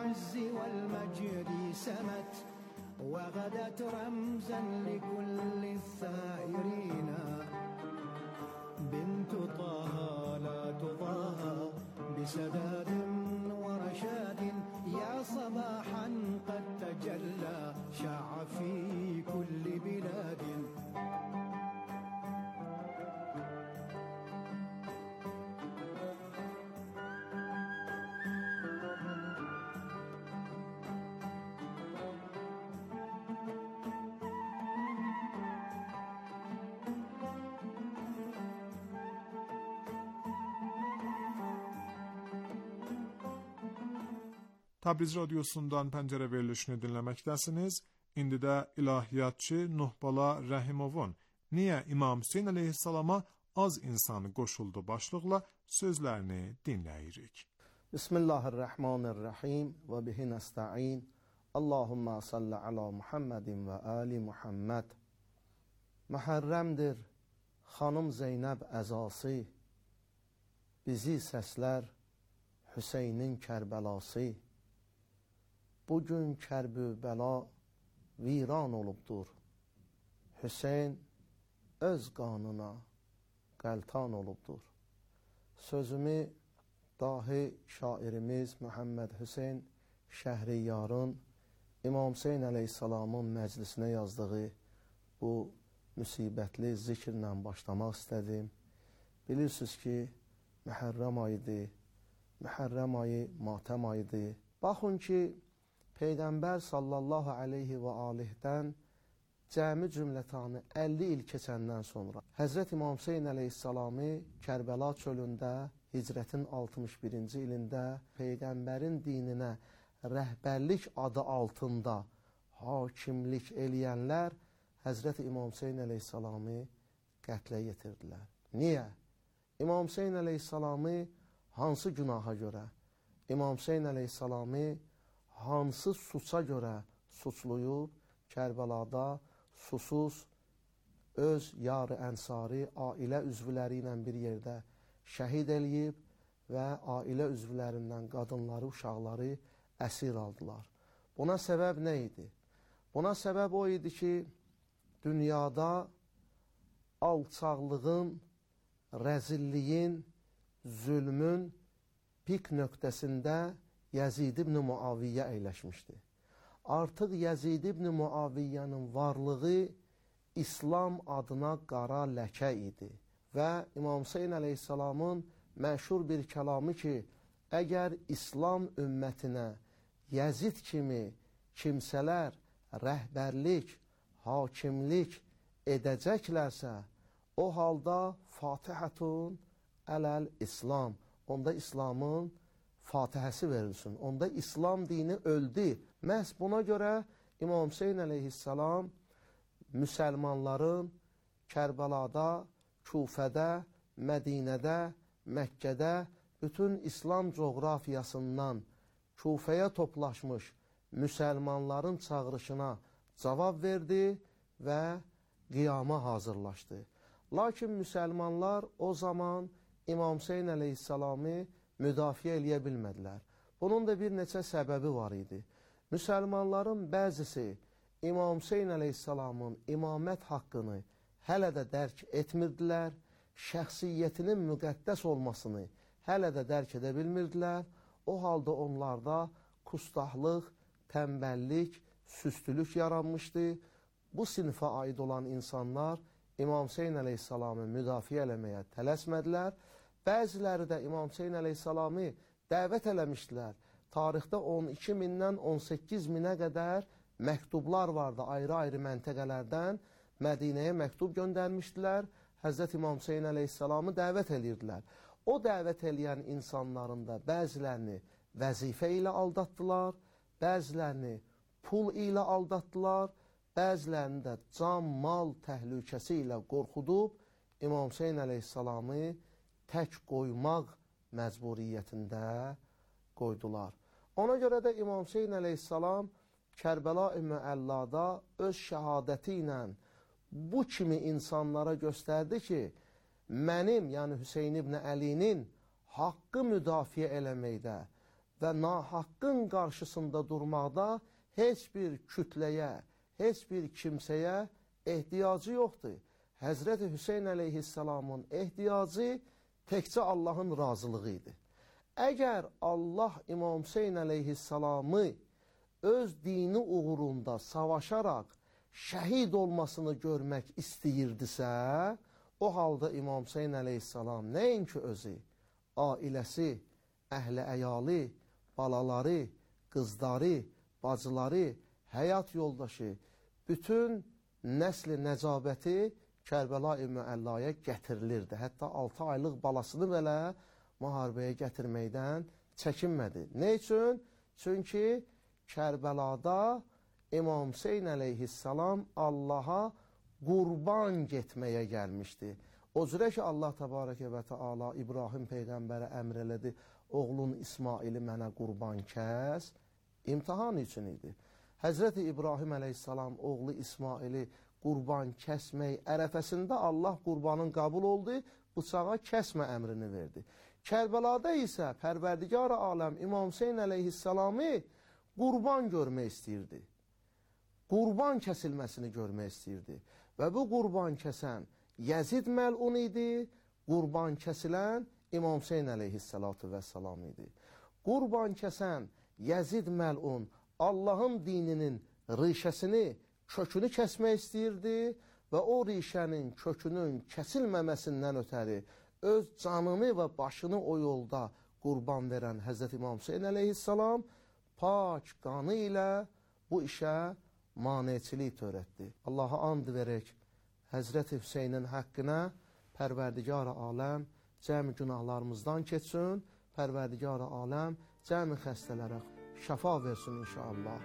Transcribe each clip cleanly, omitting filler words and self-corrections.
العز والمجد سمت وغدت رمزا لكل الثائرين بنت طه لا تضاهى بسداد ورشاد يا صباحا قد تجلى شاع في كل بلاد Təbriz radiosundan Pəncərə verilişini dinləməkdəsiniz. İndi də ilahiyyatçı Nuhbala Rəhimovun Niyə İmam Hüseyn əleyhissalama az insan qoşuldu başlıqla sözlərini dinləyirik. Bismillahirrahmanirrahim və bihi nəstə'in. Allahumma salli ala Muhammedin və ali Muhammed. Məhərrəmdir xanım Zeynəb əzası, bizi səslər Hüseynin Kərbəlası. Bugün Kərbübəla viran olubdur, Hüseyn öz qanına qəltan olubdur. Sözümü dahi şairimiz Muhammed Hüseyn Şəhriyarın İmam Hüseyn əleyhissalamın məclisinə yazdığı bu müsibətli zikirlə başlamaq istədim. Bilirsiniz ki, Məhərrəm ayıdır, Məhərrəm ayı matəm ayıdır. Baxın ki, Peyğəmbər sallallahu aleyhi və aleyhdən cəmi cümlətanı 50 il keçəndən sonra Həzrət İmam Hüseyn əleyhissalamı Kərbəla çölündə hicrətin 61-ci ilində Peyğəmbərin dininə rəhbərlik adı altında hakimlik eləyənlər Həzrət İmam Hüseyn əleyhissalamı qətlə yetirdilər. Niyə? İmam Hüseyn əleyhissalamı hansı günaha görə, İmam Hüseyn əleyhissalamı hansı suça görə suçluyub Kərbəlada susuz öz yar-ı ənsari ailə üzvləri ilə bir yerdə şəhid eləyib və ailə üzvlərindən qadınları, uşaqları əsir aldılar. Buna səbəb nə idi? Buna səbəb o idi ki, dünyada alçaqlığın, rəzilliyin, zülmün pik nöqtəsində Yəzid ibn Muaviyyə əyləşmişdi. Artıq Yəzid ibn Muaviyyənin varlığı İslam adına qara ləkə idi. Və İmam Hüseyn əleyhissalamın məşhur bir kəlamı ki, əgər İslam ümmətinə Yəzid kimi kimsələr rəhbərlik, hakimlik edəcəklərsə, o halda Fatihətun ələl-İslam, onda İslamın Fatihəsi verilsin. Onda İslam dini öldü. Məhz buna görə İmam Hüseyn əleyhissalam müsəlmanların Kərbəlada, Kufədə, Mədinədə, Məkkədə bütün İslam coğrafiyasından Kufəyə toplaşmış müsəlmanların çağırışına cavab verdi və qiyama hazırlaşdı. Lakin müsəlmanlar o zaman İmam Hüseyn əleyhissalamı müdafiə eləyə bilmədilər. Bunun da bir neçə səbəbi var idi. Müsəlmanların bəzisi İmam Hüseyn əleyhissalamın imamət haqqını hələ də dərk etmirdilər, şəxsiyyətinin müqəddəs olmasını hələ də dərk edə bilmirdilər. O halda onlarda kustahlıq, tənbəllik, süstülük yaranmışdı. Bu sinifə aid olan insanlar İmam Hüseyn əleyhissalamı müdafiə eləməyə tələsmədilər. Bəziləri də İmam Hüseyn əleyhissalamı dəvət eləmişdilər. Tarixdə 12 mindən 18 minə qədər məktublar vardı ayrı-ayrı məntəqələrdən. Mədinəyə məktub göndərmişdilər. Həzrət İmam Hüseyn əleyhissalamı dəvət edirdilər. O dəvət eləyən insanların da bəzilərini vəzifə ilə aldatdılar, bəzilərini pul ilə aldatdılar, bəzilərini də can, mal təhlükəsi ilə qorxudub İmam Hüseyn əleyhissalamı tək qoymaq məcburiyyətində qoydular. Ona görə də İmam Hüseyn əleyhissalam Kərbəla-i Müəllada öz şəhadəti ilə bu kimi insanlara göstərdi ki, mənim, yəni Hüseyn ibn Əlinin haqqı müdafiə eləməkdə və nahaqqın qarşısında durmaqda heç bir kütləyə, heç bir kimsəyə ehtiyacı yoxdur. Həzrəti Hüseyn əleyhissalamın ehtiyacı təkcə Allahın razılığı idi. Əgər Allah İmam Hüseyn əleyhissalamı öz dini uğrunda savaşaraq şəhid olmasını görmək istəyirdisə, o halda İmam Hüseyn əleyhissalam nəinki özü, ailəsi, əhli əyalı, balaları, qızları, bacıları, həyat yoldaşı, bütün nəsli nəcabəti Kərbəla-i Müəllaya gətirilirdi. Hətta 6 aylıq balasını belə müharibəyə gətirməkdən çəkinmədi. Nə üçün? Çünki Kərbəlada İmam Hüseyn əleyhissalam Allaha qurban getməyə gəlmişdi. O cürə ki, Allah təbarəkə və təala İbrahim Peyğəmbərə əmr elədi, oğlun İsmaili mənə qurban kəs, imtihan üçün idi. Həzrəti İbrahim əleyhissalam oğlu İsmaili qurban kəsmək ərəfəsində Allah qurbanın qəbul oldu, bıçağa kəsmə əmrini verdi. Kərbəlada isə Pərverdigar aləm İmam Hüseyn əleyhissalamı qurban görmək istəyirdi. Qurban kəsilməsini görmək istəyirdi. Və bu qurban kəsən Yəzid məlun idi, qurban kəsilən İmam Hüseyn əleyhissalatu vəssalam idi. Qurban kəsən Yəzid məlun Allahın dininin rişəsini, kökünü kəsmək istəyirdi və o rişənin, kökünün kəsilməməsindən ötəri öz canını və başını o yolda qurban verən Həzrət İmam Hüseyn əleyhissalam pak qanı ilə bu işə maneçilik törətdi. Allaha and verək, Həzrət Hüseynin haqqına Pərverdigar-ı aləm cəmi günahlarımızdan keçsin, Pərverdigar-ı aləm cəmi xəstələrə şəfa versin inşallah.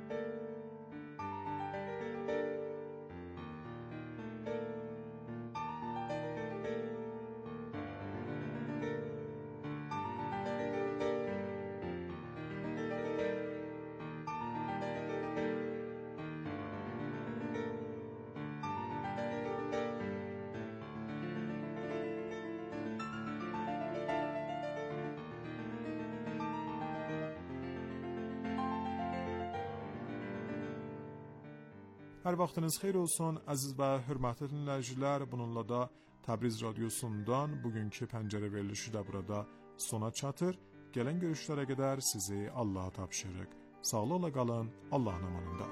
Hər vaxtınız xeyir olsun, əziz və hörmətli dinləyicilər. Bununla da Təbriz Radiosundan bugünkü pəncərə verilişi də burada sona çatır. Gələn görüşlərə qədər sizi Allaha tapşırıq. Sağlıqla qalın, Allahın amanında.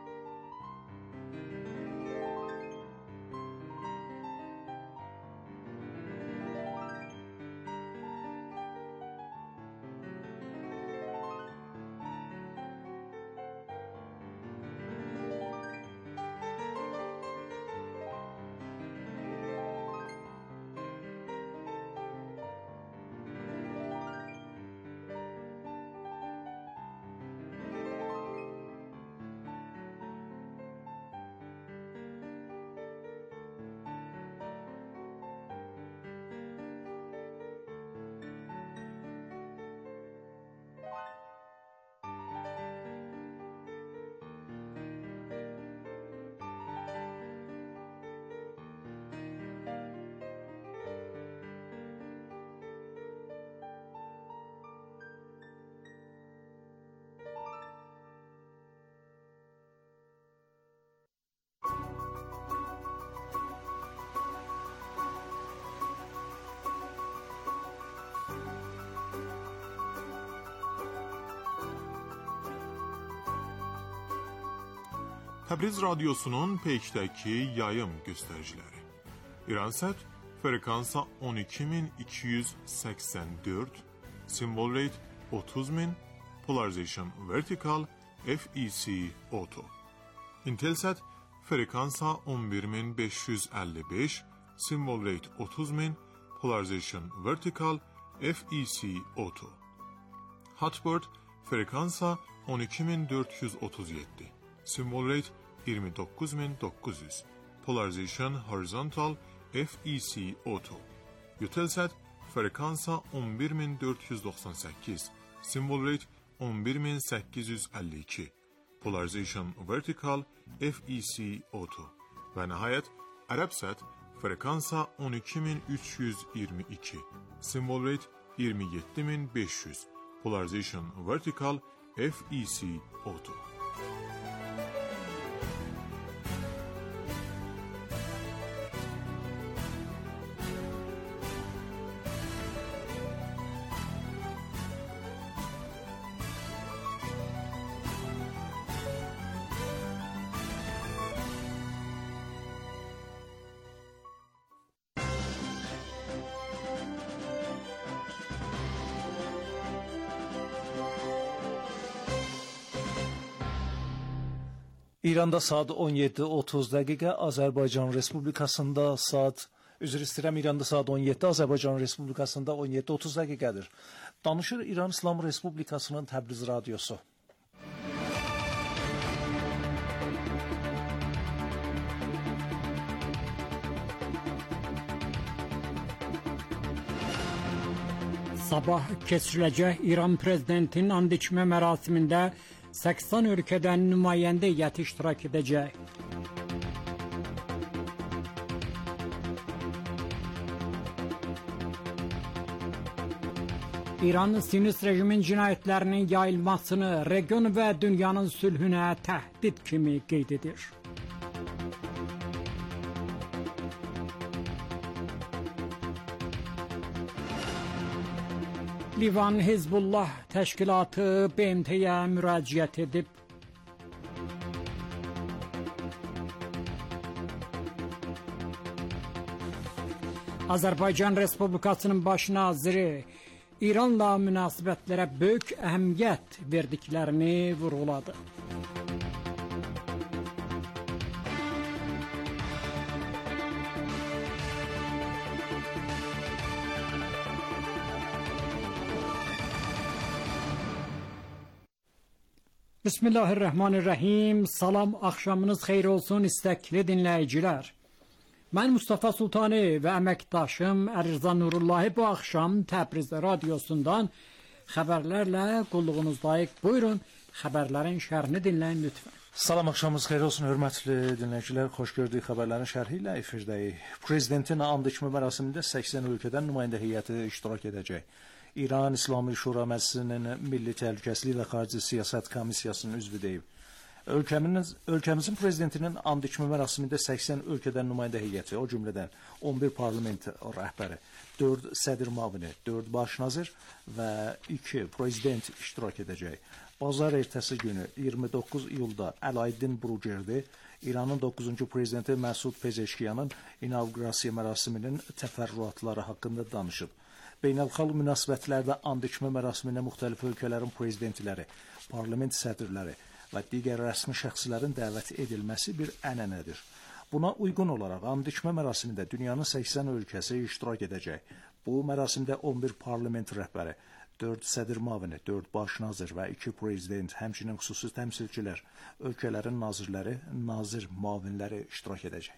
Təbriz Radiosunun peykdəki yayım göstəriciləri. İransat frekansa 12284, symbol rate 30000, polarization vertical, FEC auto. Intelsat frekansa 11555, symbol rate 30000, polarization vertical, FEC auto. Hotbird frekansa 12437, symbol rate 29900, polarization horizontal, FEC auto. Eutelsat frekansa 11498, symbol rate 11852, polarization vertical, FEC auto. Və nəhayət Arabsat frekansa 12322, symbol rate 27500, Polarization Vertical FEC Auto. İranda saat 17:30 dəqiqə, Azərbaycan Respublikasında saat İranda saat 17, Azərbaycan Respublikasında 17:30 dəqiqədir. Danışır İran İslam Respublikasının Təbriz radiosu. Sabah keçiriləcək İran prezidentinin and içmə mərasimində 80 ölkədən nümayəndə heyəti iştirak edəcək. İran Siyonist rejimin cinayətlərinin yayılmasını region və dünyanın sülhünə təhdid kimi qeyd edir. Livan Hizbullah təşkilatı BMT-yə müraciət edib. Azərbaycan Respublikasının baş naziri İranla münasibətlərə böyük əhəmiyyət verdiklərini vurğuladı. Bismillahirrahmanirrahim. Salam, axşamınız xeyir olsun istəkli dinləyicilər. Mən Mustafa Sultani və əməkdaşım Ərizə Nurullahi bu axşam Təbriz radiosundan xəbərlərlə qulluğunuzdayıq. Buyurun, xəbərlərin şərhini dinləyin lütfən. Salam, axşamınız xeyir olsun hörmətli dinləyicilər. Xoş gördük xəbərlərin şərhi ilə efirdəyik. Prezidentin and içmə mərasimində 80 ölkədən nümayəndə heyəti iştirak edəcək. İran İslami Şura Məclisinin Milli Təhlükəsizlik və Xarici Siyasət Komissiyasının üzvü deyib. Ölkəmizin prezidentinin and içmə mərasimində 80 ölkədən nümayəndə heyəti, o cümlədən 11 parlament rəhbəri, 4 sədr müavini, 4 baş nazir və 2 prezident iştirak edəcək. Bazar ertəsi günü 29 iyulda Əlaəddin Burucerdi İranın 9-cu prezidenti Məsud Pezeşkiyanın inaugurasiya mərasiminin təfərrüatları haqqında danışıb. Beynəlxalq münasibətlərdə and içmə mərasiminə müxtəlif ölkələrin prezidentləri, parlament sədrləri və digər rəsmi şəxslərin dəvət edilməsi bir ənənədir. Buna uyğun olaraq and içmə mərasimində dünyanın 80 ölkəsi iştirak edəcək. Bu mərasimdə 11 parlament rəhbəri, 4 sədr müavini, 4 baş nazir və 2 prezident, həmçinin xüsusi təmsilçilər, ölkələrin nazirləri, nazir müavinləri iştirak edəcək.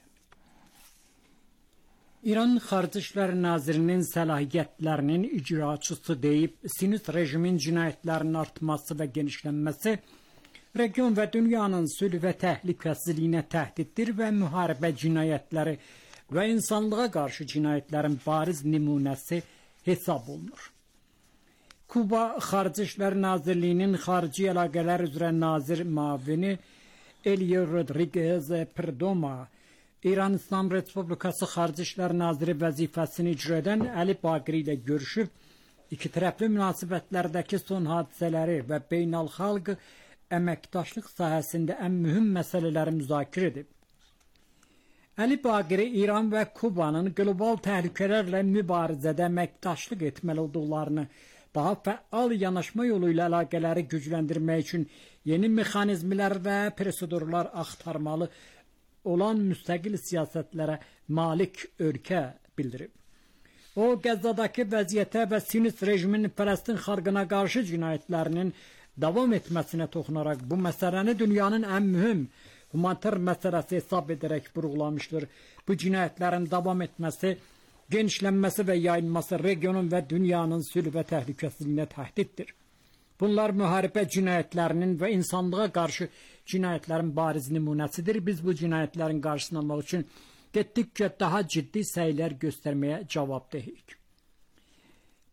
İran Xarici İşlər Nazirinin səlahiyyətlərinin icraçısı deyib, Siyonist rejimin cinayətlərinin artması və genişlənməsi region və dünyanın sülh və təhlükəsizliyinə təhdiddir və müharibə cinayətləri və insanlığa qarşı cinayətlərin bariz nümunəsi hesab olunur. Kuba Xarici İşlər Nazirliyinin Xarici Əlaqələr üzrə nazir müavini Elio Rodriguez Perdomo İran İslam Respublikası Xarici İşlər Naziri vəzifəsini icra edən Əli Baqiri ilə görüşüb, iki tərəfli münasibətlərdəki son hadisələri və beynəlxalq əməkdaşlıq sahəsində ən mühüm məsələləri müzakirə edib. Əli Baqiri İran və Kubanın qlobal təhlükələrlə mübarizədə əməkdaşlıq etməli olduqlarını, daha fəal yanaşma yolu ilə əlaqələri gücləndirmək üçün yeni mexanizmlər və prosedurlar axtarmalı olan müstəqil siyasətlərə malik ölkə bildirib. O, Qəzzadakı vəziyyətə və Siyonist rejimin Fələstin xalqına qarşı cinayətlərinin davam etməsinə toxunaraq bu məsələni dünyanın ən mühüm humanitar məsələsi hesab edərək vurğulamışdır. Bu cinayətlərin davam etməsi, genişlənməsi və yayılması regionun və dünyanın sülh və təhlükəsizliyinə təhdiddir. Bunlar müharibə cinayətlərinin və insanlığa qarşı cinayətlərin bariz nümunəsidir. Biz bu cinayətlərin qarşısını almaq üçün getdikcə daha ciddi səylər göstərməyə cavabdehik.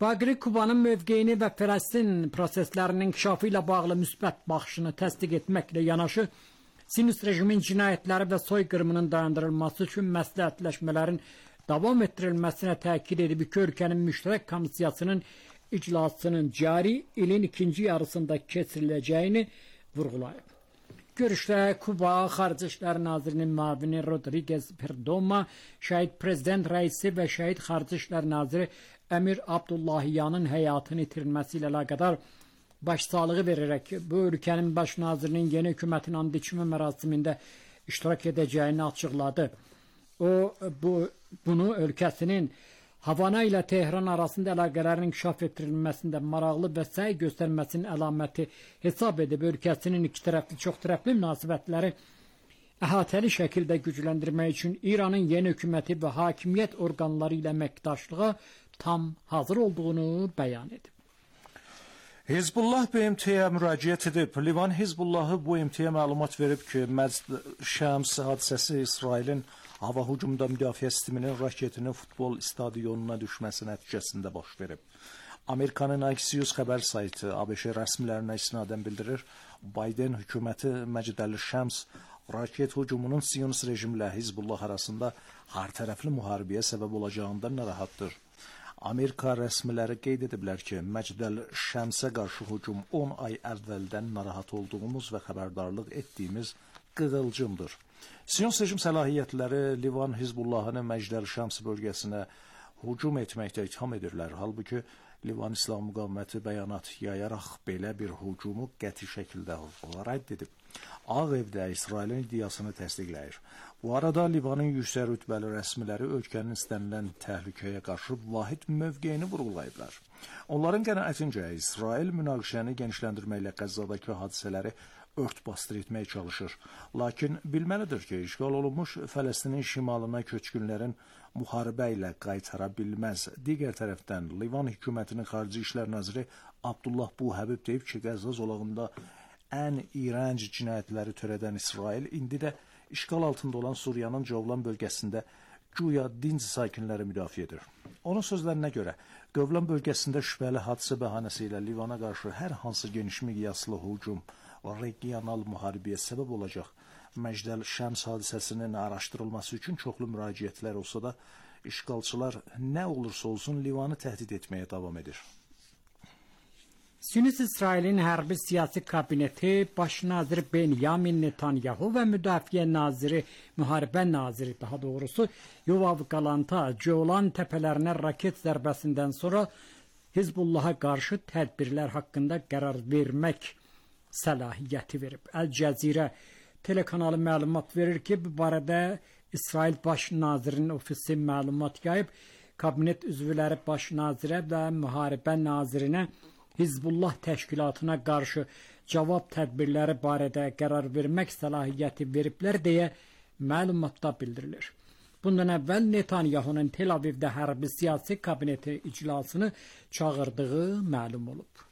Baqri Kubanın mövqeyini və Fələstin proseslərinin inkişafı ilə bağlı müsbət baxışını təsdiq etməklə yanaşı, Sinüs rejimin cinayətləri və soyqırımının dayandırılması üçün məsləhətləşmələrin davam etdirilməsinə təkid edib iki ölkənin müştərək komissiyasının iclasının cari ilin ikinci yarısında keçiriləcəyini vurğulayıb. Görüşdə Kuba Xarici İşlər Nazirinin müavini Rodriguez Perdomo, şəhid prezident rəisi və şəhid Xarici İşlər Naziri Əmir Abdullahiyanın həyatını itirilməsi ilə əlaqədar başsağlığı verərək bu ölkənin baş nazirinin yeni hökumətin and içmə mərasimində iştirak edəcəyini açıqladı. O, bunu ölkəsinin Havana ilə Tehran arasında əlaqələrin inkişaf etdirilməsində maraqlı və səy göstərməsinin əlaməti hesab edib ölkəsinin iki tərəfli, çox tərəfli münasibətləri əhatəli şəkildə gücləndirmək üçün İranın yeni hökuməti və hakimiyyət orqanları ilə əməkdaşlığa tam hazır olduğunu bəyan edib. Hizbullah BMT-yə müraciət edib. Livan Hizbullahı bu BMT-yə məlumat verib ki, Şəms hadisəsi İsrailin hava hücumunda müdafiə sisteminin raketinin futbol stadionuna düşməsi nəticəsində baş verib. Amerikanın Axios xəbər saytı ABŞ rəsmilərinə isnadən bildirir, Biden hökuməti Məcdəl Şəms raket hücumunun Siyonist rejimlə Hizbullah arasında hərtərəfli müharibəyə səbəb olacağından narahatdır. Amerika rəsmiləri qeyd ediblər ki, Məcdəl Şəmsə qarşı hücum 10 ay əvvəldən narahat olduğumuz və xəbərdarlıq etdiyimiz qığılcımdır. Siyonist rejim səlahiyyətləri Livan Hizbullahını Məcdəl Şəms bölgəsinə hücum etməkdə itham edirlər. Halbuki Livan İslam müqaviməti bəyanat yayaraq belə bir hücumu qəti şəkildə rədd edib. Ağ Evdə İsrailin iddiasını təsdiqləyir. Bu arada Livanın yüksək rütbəli rəsmiləri ölkənin istənilən təhlükəyə qarşı vahid mövqeyini vurğulayıblar. Onların qənaətincə İsrail münaqişəni genişləndirməklə Qəzzadakı hadisələri ört-bastır etməyə çalışır. Lakin bilməlidir ki, işğal olunmuş Fələstinin şimalına köçkünlərin müharibə ilə qaytara bilməz. Digər tərəfdən Livan hökumətinin Xarici İşlər Naziri Abdullah Buhəbib deyib ki, Qəzza zolağında ən iyrənc cinayətləri törədən İsrail indi də işğal altında olan Suriyanın Cövlan bölgəsində güya dinc sakinləri müdafiə edir. Onun sözlərinə görə, Cövlan bölgəsində şübhəli hadisə bəhanəsi ilə Livana qarşı hər hansı geniş miqyaslı hücum regional müharibəyə səbəb olacaq. Məcdəl Şəms hadisəsinin araşdırılması üçün çoxlu müraciətlər olsa da, işğalçılar nə olursa olsun Livanı təhdid etməyə davam edir. Siyonist İsrailin hərbi siyasi kabineti baş nazir Benyamin Netanyahu və müdafiə naziri, müharibə naziri daha doğrusu Yoav Galanta Golan təpələrinə raket zərbəsindən sonra Hizbullaha qarşı tədbirlər haqqında qərar vermək səlahiyyəti verib. Əl-Cəzirə telekanalı məlumat verir ki, bu barədə İsrail baş nazirinin ofisi məlumat yayıb, kabinet üzvləri baş nazirə və müharibə nazirinə Hizbullah təşkilatına qarşı cavab tədbirləri barədə qərar vermək səlahiyyəti veriblər deyə məlumatda bildirilir. Bundan əvvəl Netanyahunun Tel Avivdə hərbi siyasi kabineti iclasını çağırdığı məlum olub.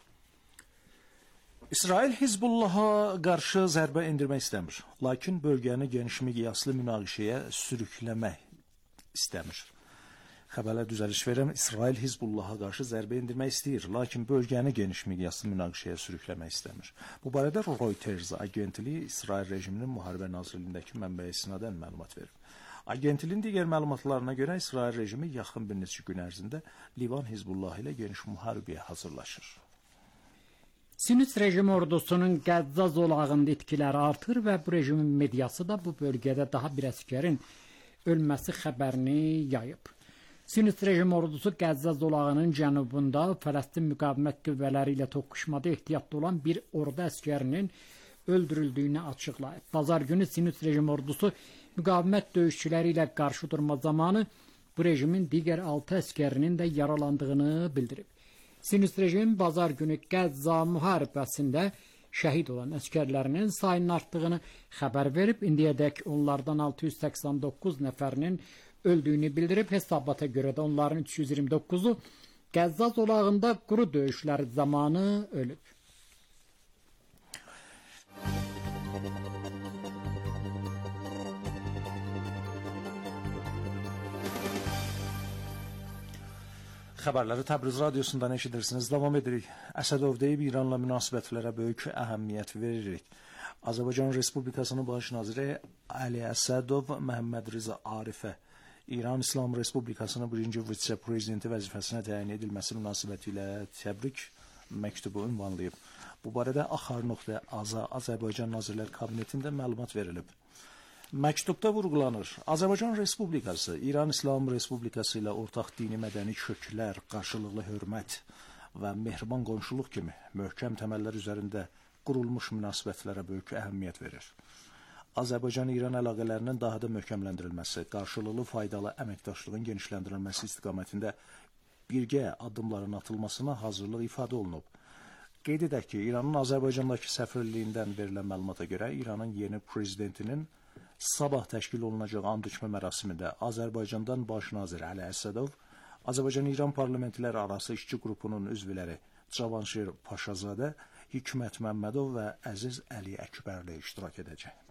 İsrail Hizbullaha qarşı zərbə endirmək istəmir, lakin bölgəni geniş miqyaslı münaqişəyə sürükləmək istəmir. Xəbərlə düzəliş verən İsrail Hizbullaha qarşı zərbə endirmək istəyir, lakin bölgəni geniş miqyaslı münaqişəyə sürükləmək istəmir. Bu barədə Reuters agentliyi İsrail rejiminin müharibə nazirliyindəki mənbəyə istinadən məlumat verir. Agentliyin digər məlumatlarına görə İsrail rejimi yaxın bir neçə gün ərzində Livan Hizbullah ilə geniş müharibəyə hazırlaşır. Siyonist rejim ordusunun Qəzza zolağında itkiləri artır və bu rejimin mediası da bu bölgədə daha bir əsgərin ölməsi xəbərini yayıb. Siyonist rejim ordusu Qəzza zolağının cənubunda Fələstin müqavimət qüvvələri ilə toqquşmada ehtiyatda olan bir ordu əsgərinin öldürüldüyünü açıqlayıb. Bazar günü Siyonist rejim ordusu müqavimət döyüşçüləri ilə qarşı durma zamanı bu rejimin digər 6 əsgərinin də yaralandığını bildirib. Siyonist rejim bazar günü Qəzza müharibəsində şəhid olan əsgərlərinin sayının artdığını xəbər verib. İndiyədək onlardan 689 nəfərinin öldüyünü bildirib. Hesabata görə də onların 329-u Qəzza zolağında quru döyüşləri zamanı ölüb. Xəbərləri Təbriz radiosundan eşidirsiniz. Davam edirik. Əsədov deyib İranla münasibətlərə böyük əhəmiyyət veririk. Azərbaycan Respublikasının baş naziri Ali Əsədov Məhəmməd Rza Arifə İran İslam Respublikasının birinci vitse-prezidenti vəzifəsinə təyin edilməsi münasibətilə təbrik məktubu ünvanlayıb. Bu barədə Axar.az Azərbaycan Nazirlər Kabinetində məlumat verilib. Məktubda vurğulanır, Azərbaycan Respublikası, İran İslam Respublikası ilə ortaq dini mədəni köklər, qarşılıqlı hörmət və mehriban qonşuluq kimi möhkəm təməllər üzərində qurulmuş münasibətlərə böyük əhəmiyyət verir. Azərbaycan-İran əlaqələrinin daha da möhkəmləndirilməsi, qarşılıqlı faydalı əməkdaşlığın genişləndirilməsi istiqamətində birgə addımların atılmasına hazırlıq ifadə olunub. Qeyd edək ki, İranın Azərbaycandakı səfirliyindən verilən məlumata görə İranın yeni prezidentinin sabah təşkil olunacaq and içmə mərasimində Azərbaycandan baş nazir Ali Əsədov, Azərbaycan-İran parlamentlər arası işçi qrupunun üzvləri Cavanşir Paşazadə, Hikmət Məmmədov və Əziz Əli Əkbərli iştirak edəcək.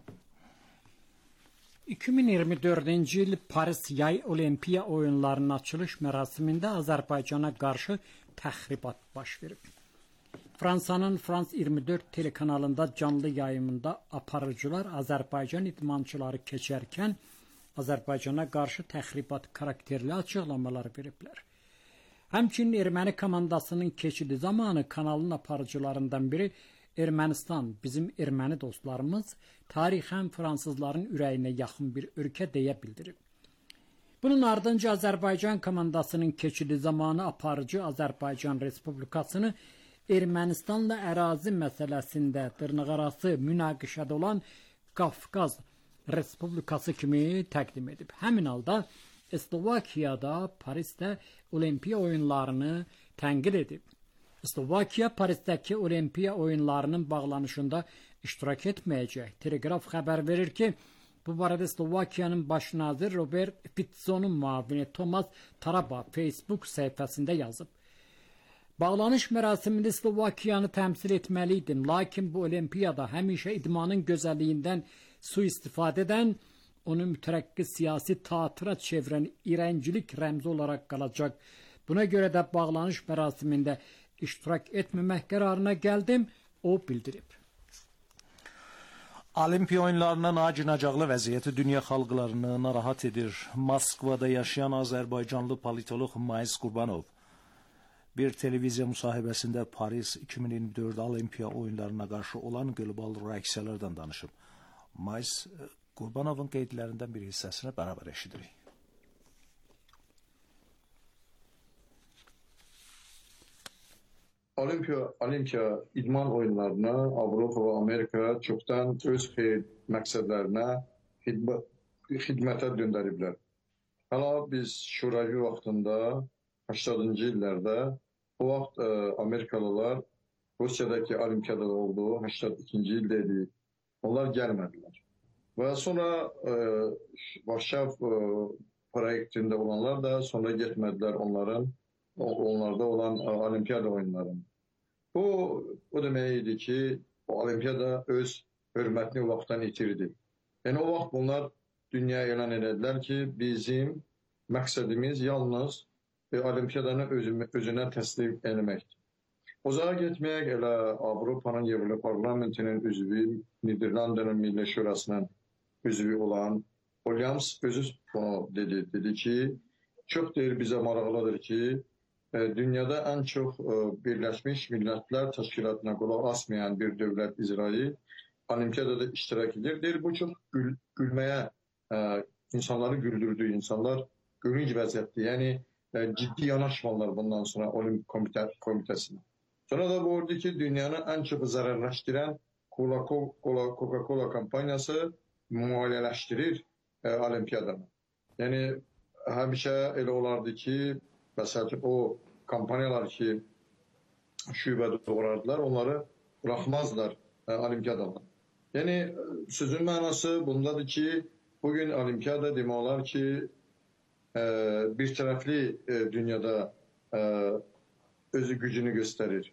2024-cü il Paris Yay Olimpiya oyunlarının açılış mərasimində Azərbaycana qarşı təxribat baş verib. Fransanın France 24 telekanalında canlı yayımında aparıcılar Azərbaycan idmançıları keçərkən Azərbaycana qarşı təxribat karakterli açıqlamalar veriblər. Həmçinin erməni komandasının keçidi zamanı kanalın aparıcılarından biri Ermənistan, bizim erməni dostlarımız tarixən fransızların ürəyinə yaxın bir ölkə deyə bildirib. Bunun ardınca Azərbaycan komandasının keçidi zamanı aparıcı Azərbaycan Respublikasını Ermənistanla ərazi məsələsində dırnaqarası münaqişədə olan Qafqaz Respublikası kimi təqdim edib. Həmin halda Slovakiyada, Parisdə Olimpiya oyunlarını tənqid edib. Slovakiya Parisdəki Olimpiya oyunlarının bağlanışında iştirak etməyəcək. Telegraf xəbər verir ki, bu barədə Slovakiyanın baş naziri Robert Fico'nun müavini Tomas Taraba Facebook səhifəsində yazıb. Bağlanış mərasimində Slovakiyanı təmsil etməliydim, lakin bu olimpiyada həmişə idmanın gözəlliyindən sui-istifadə edən, onu mütərəqqi siyasi teatra çevirən irəncilik rəmzi olaraq qalacaq. Buna görə də bağlanış mərasimində iştirak etməmək qərarına gəldim, o bildirib. Olimpiya oyunlarının acınacaqlı vəziyyəti dünya xalqlarını narahat edir. Moskvada yaşayan Azərbaycanlı politolog Mais Qurbanov bir televiziya müsahibəsində Paris 2024 Olimpiya oyunlarına qarşı olan qlobal reaksiyalardan danışıb. Mais Qurbanovun qeydlərindən bir hissəsini bərabər eşidirik. Olimpiya idman oyunlarına Avropa və Amerika çoxdan öz məqsədlərinə xidmətə döndəriblər. Hala biz şuravi vaxtında 80-cı illərdə o vaxt Amerikalılar Rusiyadakı olimpiyadada oldu, 82-ci ildə idi. Onlar gəlmədilər. Və sonra Varşav proyektində olanlar da sonra getmədilər onlarda olan olimpiyada oyunlarında. Bu o demək idi ki, olimpiyada öz hörmətini vaxtdan itirdi. Yəni o vaxt bunlar dünyaya elan edədilər ki, bizim məqsədimiz yalnız olimpiyadanı özünə təslim etməkdir. Uzağa getməyək elə Avropanın yerli parlamentinin üzvü, Niderlandiya'nın Milli Şurasının üzvü olan Williams özü bunu dedi ki, çox deyil bizə maraqlıdır ki, dünyada ən çox Birləşmiş Millətlər Təşkilatına qulaq asmayan bir dövlət İsrail olimpiyadada iştirak edir. Deyir, bu çox gülməyə, insanları güldürdü, insanlar gülünc vəziyyətdir. Yəni, ciddi yanaşmalar bundan sonra Olimpik Komitəsinə. Sonra da bu oldu ki, dünyanı ən çox zərərləşdirən Coca-Cola kampaniyası maliyyələşdirir olimpiyadanı. Yəni, həmişə elə olardı ki, məsələn, o kampaniyalar ki, şübədə doğrardılar, onları buraxmazlar olimpiyadadan. Yəni, sözün mənası bundadır ki, bugün olimpiyada demək olar ki, bir tərəfli dünyada özü gücünü göstərir.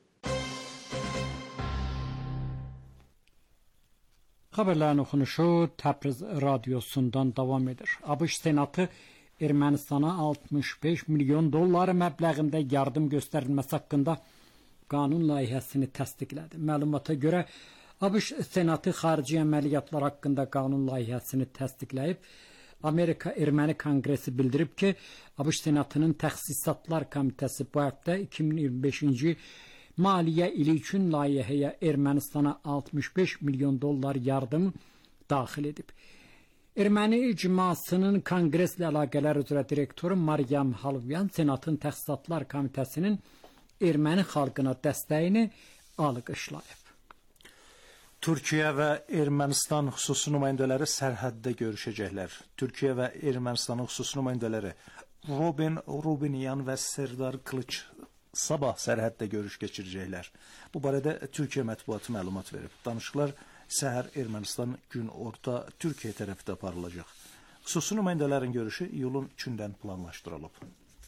Xəbərlərin oxunuşu Təbriz radiosundan davam edir. ABŞ Senatı Ermənistana 65 milyon dollar məbləğində yardım göstərilməsi haqqında qanun layihəsini təsdiqlədi. Məlumata görə ABŞ Senatı xarici əməliyyatlar haqqında qanun layihəsini təsdiqləyib. Amerika Erməni Konqresi bildirib ki, ABŞ Senatının Təxsisatlar Komitəsi bu həftə 2025-ci maliyyə ili üçün layihəyə Ermənistana 65 milyon dollar yardım daxil edib. Erməni icmasının Konqreslə əlaqələr üzrə direktoru Maryam Halvyan Senatın Təxsisatlar Komitəsinin Erməni xalqına dəstəyini alqışlayıb. Türkiyə və Ermənistan xüsusi nümayəndələri sərhəddə görüşəcəklər. Türkiyə və Ermənistanın xüsusi nümayəndələri Robin Rubinyan və Serdar Kılıç sabah sərhəddə görüş keçirəcəklər. Bu barədə Türkiyə mətbuatı məlumat verib. Danışıqlar səhər Ermənistan gün orta Türkiyə tərəfdə aparılacaq. Xüsusi nümayəndələrin görüşü iyulun 3-dən planlaşdırılıb.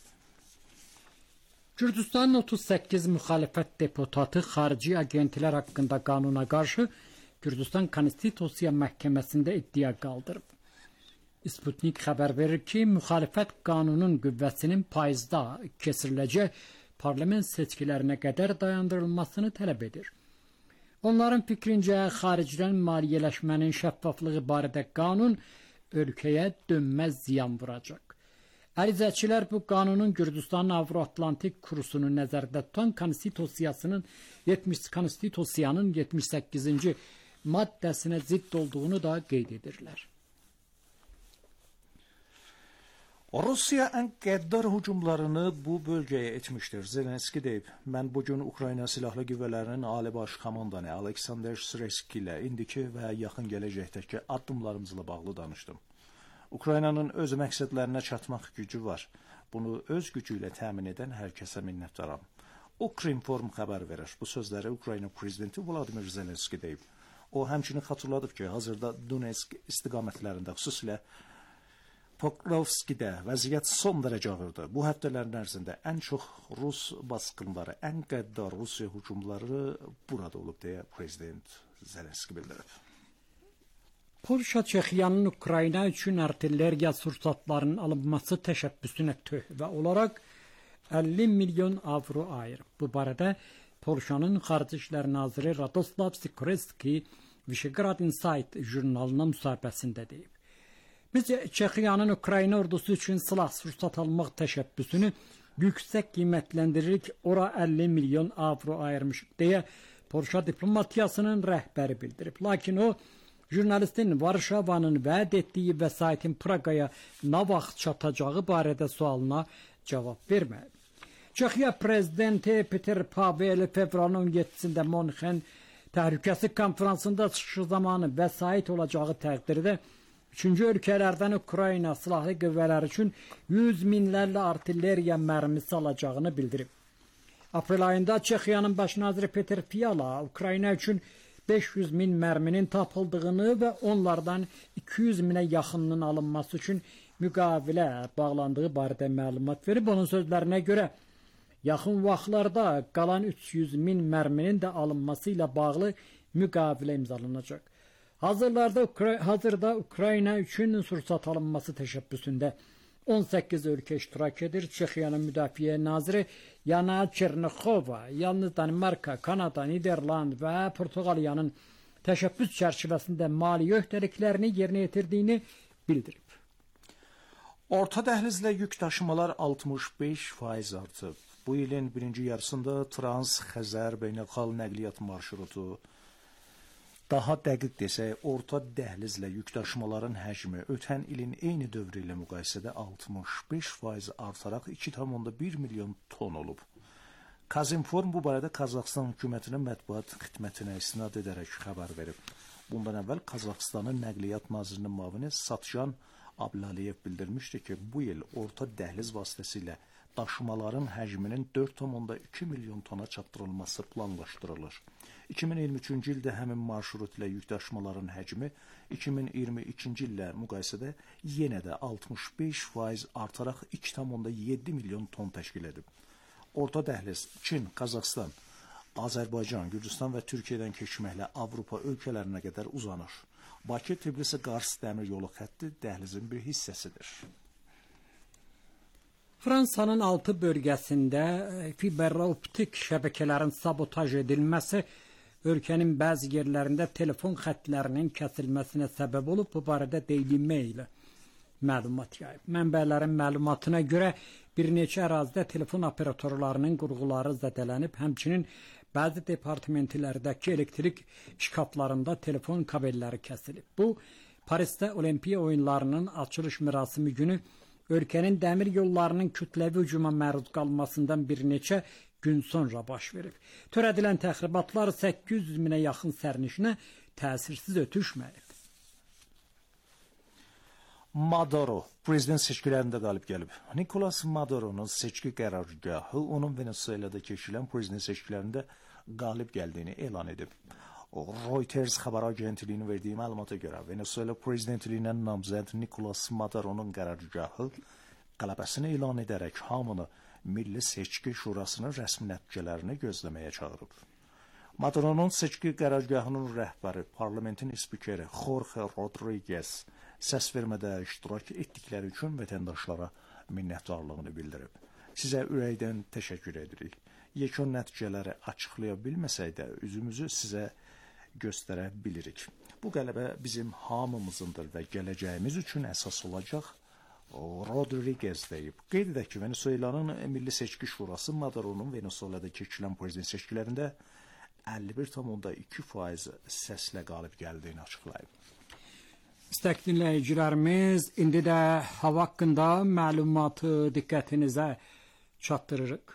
Gürcüstanın 38 müxalifət deputatı xarici agentlər haqqında qanuna qarşı Gürcüstan Konstitusiya Məhkəməsində iddia qaldırıb. Sputnik xəbər verir ki, müxalifət qanunun qüvvəsinin payızda keçiriləcək parlament seçkilərinə qədər dayandırılmasını tələb edir. Onların fikrincə, xaricdən maliyyələşmənin şəffaflığı barədə qanun ölkəyə dönməz ziyan vuracaq. Ərizəçilər bu qanunun Gürcüstanın Avro-Atlantik kursunu nəzərdə tutan Konstitusiyanın 78-ci maddəsinə zidd olduğunu da qeyd edirlər. Rusiya ən qəddar hücumlarını bu bölgəyə etmişdir. Zelenski deyib, mən bugün Ukrayna Silahlı Qüvvələrinin Ali Baş Komandanı Aleksandr Sırski ilə indiki və yaxın gələcəkdəki addımlarımızla bağlı danışdım. Ukraynanın öz məqsədlərinə çatmaq gücü var. Bunu öz gücü ilə təmin edən hər kəsə minnətdaram. Ukrinform xəbər verir. Bu sözləri Ukrayna prezidenti Vladimir Zelenski deyib. O həmçinin xatırladıb ki, hazırda Donetsk istiqamətlərində, xüsusilə Pokrovskidə vəziyyət son dərəcə ağırdır. Bu həftələrin ərzində ən çox Rus basqınları, ən qəddar Rusiya hücumları burada olub deyə prezident Zelenski bildirib. Polşa Çexiyanın Ukrayna üçün artilleriya sursatlarının alınması təşəbbüsünə töhfə olaraq 50 milyon avro ayırıb. Bu barədə Polşanın Xarici İşlər Naziri Radoslav Sikorski Visegrad Insight jurnalına müsahibəsində deyib. Biz Çexiyanın Ukrayna ordusu üçün silah sursat almaq təşəbbüsünü yüksək qiymətləndiririk, ora 50 milyon avro ayırmışıq deyə Polşa diplomatiyasının rəhbəri bildirib. Lakin o, jurnalistin Varşavanın vəd etdiyi vəsaitin Praqaya nə vaxt çatacağı barədə sualına cavab vermədi. Çexiya prezidenti Peter Pavel fevralın 17-sində Monxen təhlükəsizlik konferansında çıxışı zamanı vəsait olacağı təqdirdə üçüncü ölkələrdən Ukrayna silahlı qüvvələri üçün 100 minlərlə artilleriya mərmisi alacağını bildirib. Aprel ayında Çexiyanın baş naziri Peter Fiala Ukrayna üçün 500 min mərminin tapıldığını və onlardan 200 minə yaxınının alınması üçün müqavilə bağlandığı barədə məlumat verib. Onun sözlərinə görə yaxın vaxtlarda qalan 300 min mərminin də alınması ilə bağlı müqavilə imzalanacaq. Hazırda Ukrayna üçün sursat alınması təşəbbüsündə 18 ölkə iştirak edir. Çexiyanın müdafiə naziri Yana Çernixova yalnız Danimarka, Kanada, Niderland və Portuqaliyanın təşəbbüs çərçivəsində maliyyə öhdəliklərini yerinə yetirdiyini bildirib. Orta dəhlizlə yük daşımalar 65% artıb. Bu ilin birinci yarısında Trans-Xəzər beynəlxalq nəqliyyat marşrutu, daha dəqiq desək, orta dəhlizlə yük daşımaların həcmi ötən ilin eyni dövrü ilə müqayisədə 65% artaraq 2,1 milyon ton olub. Kazinform bu barədə Qazaxıstan hökumətinin mətbuat xidmətinə istinad edərək xəbər verib. Bundan əvvəl Qazaxıstanın nəqliyyat nazirinin müavini Satjan Ablaliyev bildirmişdi ki, bu il orta dəhliz vasitəsilə daşımaların həcminin 4,2 milyon tona çatdırılması planlaşdırılır. 2023-cü ildə həmin marşrut ilə yük daşımaların həcmi 2022-ci illə müqayisədə yenə də 65% artaraq 2,7 milyon ton təşkil edib. Orta dəhliz Çin, Qazaxıstan, Azərbaycan, Gürcüstan və Türkiyədən keçməklə Avropa ölkələrinə qədər uzanır. Bakı-Tbilisi-Qars dəmir yolu xətti dəhlizin bir hissəsidir. Fransanın 6 bölgəsində fiberoptik şəbəkələrin sabotaj edilməsi ölkənin bəzi yerlərində telefon xəttlərinin kəsilməsinə səbəb olub. Bu barədə Daily Mail məlumat yayıb. Mənbələrin məlumatına görə bir neçə ərazidə telefon operatorlarının qurğuları zədələnib, həmçinin bəzi departamentlərdəki elektrik şkaflarında telefon kabelləri kəsilib. Bu, Parisdə Olimpiya oyunlarının açılış mərasimi günü ölkənin dəmir yollarının kütləvi hücuma məruz qalmasından bir neçə gün sonra baş verib. Törədilən təxribatlar 800 minə yaxın sərnişinə təsirsiz ötüşməyib. Maduro prezident seçkilərində qalib gəlib. Nicolas Maduro'nun seçki qərargahı onun Venezuela'da keçirilən prezident seçkilərində qalib gəldiyini elan edib. Reuters xəbər agentliyinin verdiyi məlumata görə Venezuela prezidentliyinə namzəd Nicolas Maduro'nun qərargahı qələbəsini elan edərək hamını Milli Seçki Şurasının rəsmi nəticələrini gözləməyə çağırıb. Maduro'nun seçki qərargahının rəhbəri, parlamentin spikeri Jorge Rodriguez səsvermədə iştirak etdikləri üçün vətəndaşlara minnətdarlığını bildirib. Sizə ürəkdən təşəkkür edirik. Yekun nəticələri açıqlaya bilməsək də üzümüzü sizə göstərə bilirik. Bu qələbə bizim hamımızındır və gələcəyimiz üçün əsas olacaq, Rodriguez deyib. Qeyd edək ki, Venezuelanın Milli Seçki Şurası Maduro'nun Venezuela'da keçirilən prezident seçkilərində 51,2% səslə qalib gəldiyini açıqlayıb. İstəkli dinləyicilərimiz, indi də hava haqqında məlumatı diqqətinizə çatdırırıq.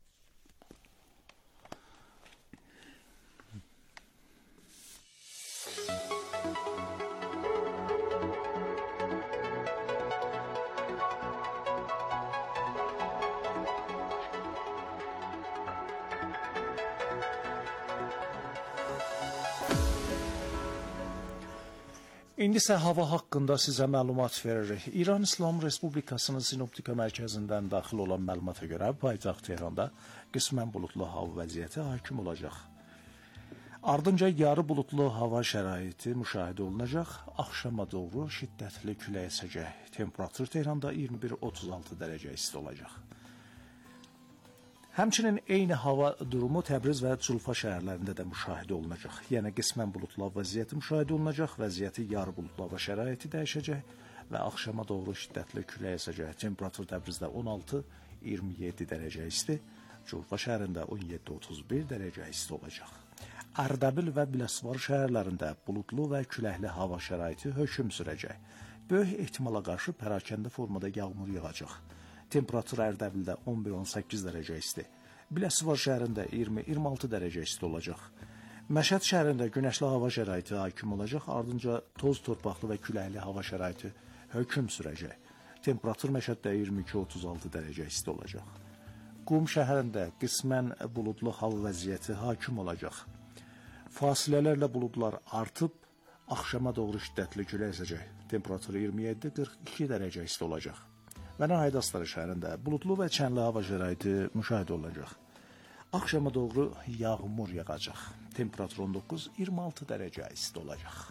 İndi isə hava haqqında sizə məlumat veririk. İran İslam Respublikasının Sinoptika mərkəzindən daxil olan məlumata görə paytaxt Tehranda qismən buludlu hava vəziyyəti hakim olacaq. Ardınca yarı buludlu hava şəraiti müşahidə olunacaq. Axşama doğru şiddətli külək əsəcək. Temperatur Tehranda 21-36 dərəcə isti olacaq. Həmçinin eyni hava durumu Təbriz və Culfa şəhərlərində də müşahidə olunacaq. Yəni qismən buludlu hava vəziyyəti müşahidə olunacaq, vəziyyəti yarı buludlu hava şəraiti dəyişəcək və axşama doğru şiddətli külək əsəcək. Temperatur Təbrizdə 16-27 dərəcə isti, Culfa şəhərində 17-31 dərəcə isti olacaq. Ərdəbil və Biləsuvar şəhərlərində buludlu və küləkli hava şəraiti hökm sürəcək. Böyük ehtimala qarşı pərakəndə formada yağmur yağacaq. Temperatur Ərdəbildə 11-18 dərəcə isti, Biləsuvar şəhərində 20-26 dərəcə isti olacaq. Məşəd şəhərində günəşli hava şəraiti hakim olacaq, ardınca toz torpaqlı və küləkli hava şəraiti hökm sürəcək. Temperatur Məşəddə 22-36 dərəcə isti olacaq. Qum şəhərində qismən buludlu hava vəziyyəti hakim olacaq. Fasilələrlə buludlar artıb, axşama doğru şiddətli külək əsəcək. Temperatur 27-42 dərəcə isti olacaq. Və Nəhayət Astara şəhərində buludlu və çənli hava şəraiti müşahidə olunacaq. Axşama doğru yağmur yağacaq. Temperatur 19-26 dərəcə isti olacaq.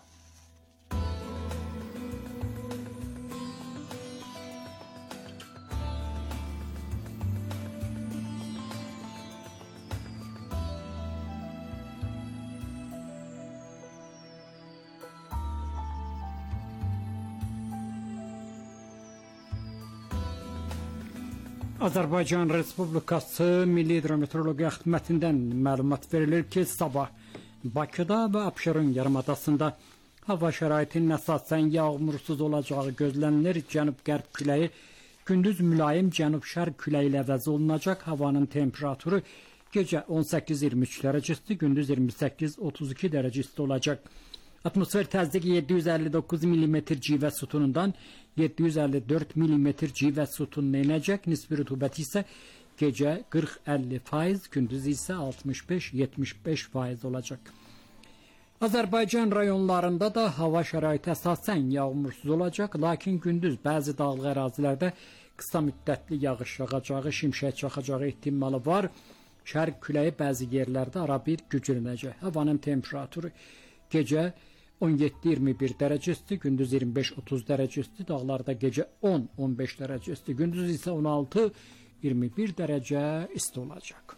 Azərbaycan Respublikası Milli Hidrometeorologiya Xidmətindən məlumat verilir ki, sabah Bakıda və Abşeron yarımadasında hava şəraitinin əsasən yağmursuz olacağı gözlənilir. Cənub-qərb küləyi gündüz mülayim cənub-şərq küləyi ilə əvəz olunacaq. Havanın temperaturu gecə 18-23 dərəcə isti, gündüz 28-32 dərəcə isti olacaq. Atmosfer təzyiqi 759 mm civə sütunundan 754 mm civə sütununa enəcək. Nisbi rütubət isə gecə 40-50%, gündüz isə 65-75% olacaq. Azərbaycan rayonlarında da hava şəraiti əsasən yağmursuz olacaq, lakin gündüz bəzi dağlıq ərazilərdə qısa müddətli yağış yağacağı, şimşək çaxacağı ehtimalı var. Şərq küləyi bəzi yerlərdə arabir güclənəcək. Havanın temperaturu gecə 17-21 dərəcə isti, gündüz 25-30 dərəcə isti, dağlarda gecə 10-15 dərəcə isti, gündüz isə 16-21 dərəcə isti olacaq.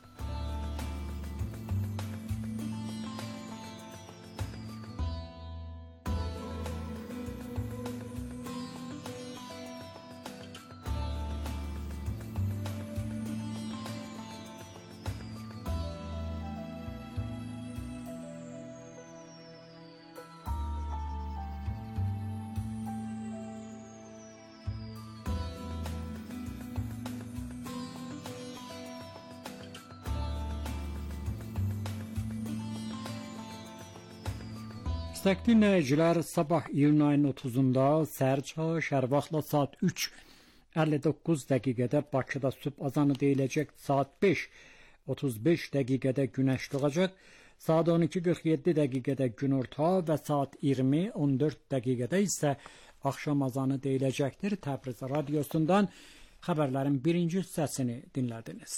İstəkli dinləyicilər, sabah iyun ayının 30-da səhər çağı şəhər vaxtla saat 3:59 dəqiqədə Bakıda sübh azanı deyiləcək, saat 5:35 dəqiqədə günəş doğacaq, saat 12:47 dəqiqədə günorta və saat 20:14 dəqiqədə isə axşam azanı deyiləcəkdir. Təbriz radiosundan xəbərlərin birinci hissəsini dinlədiniz.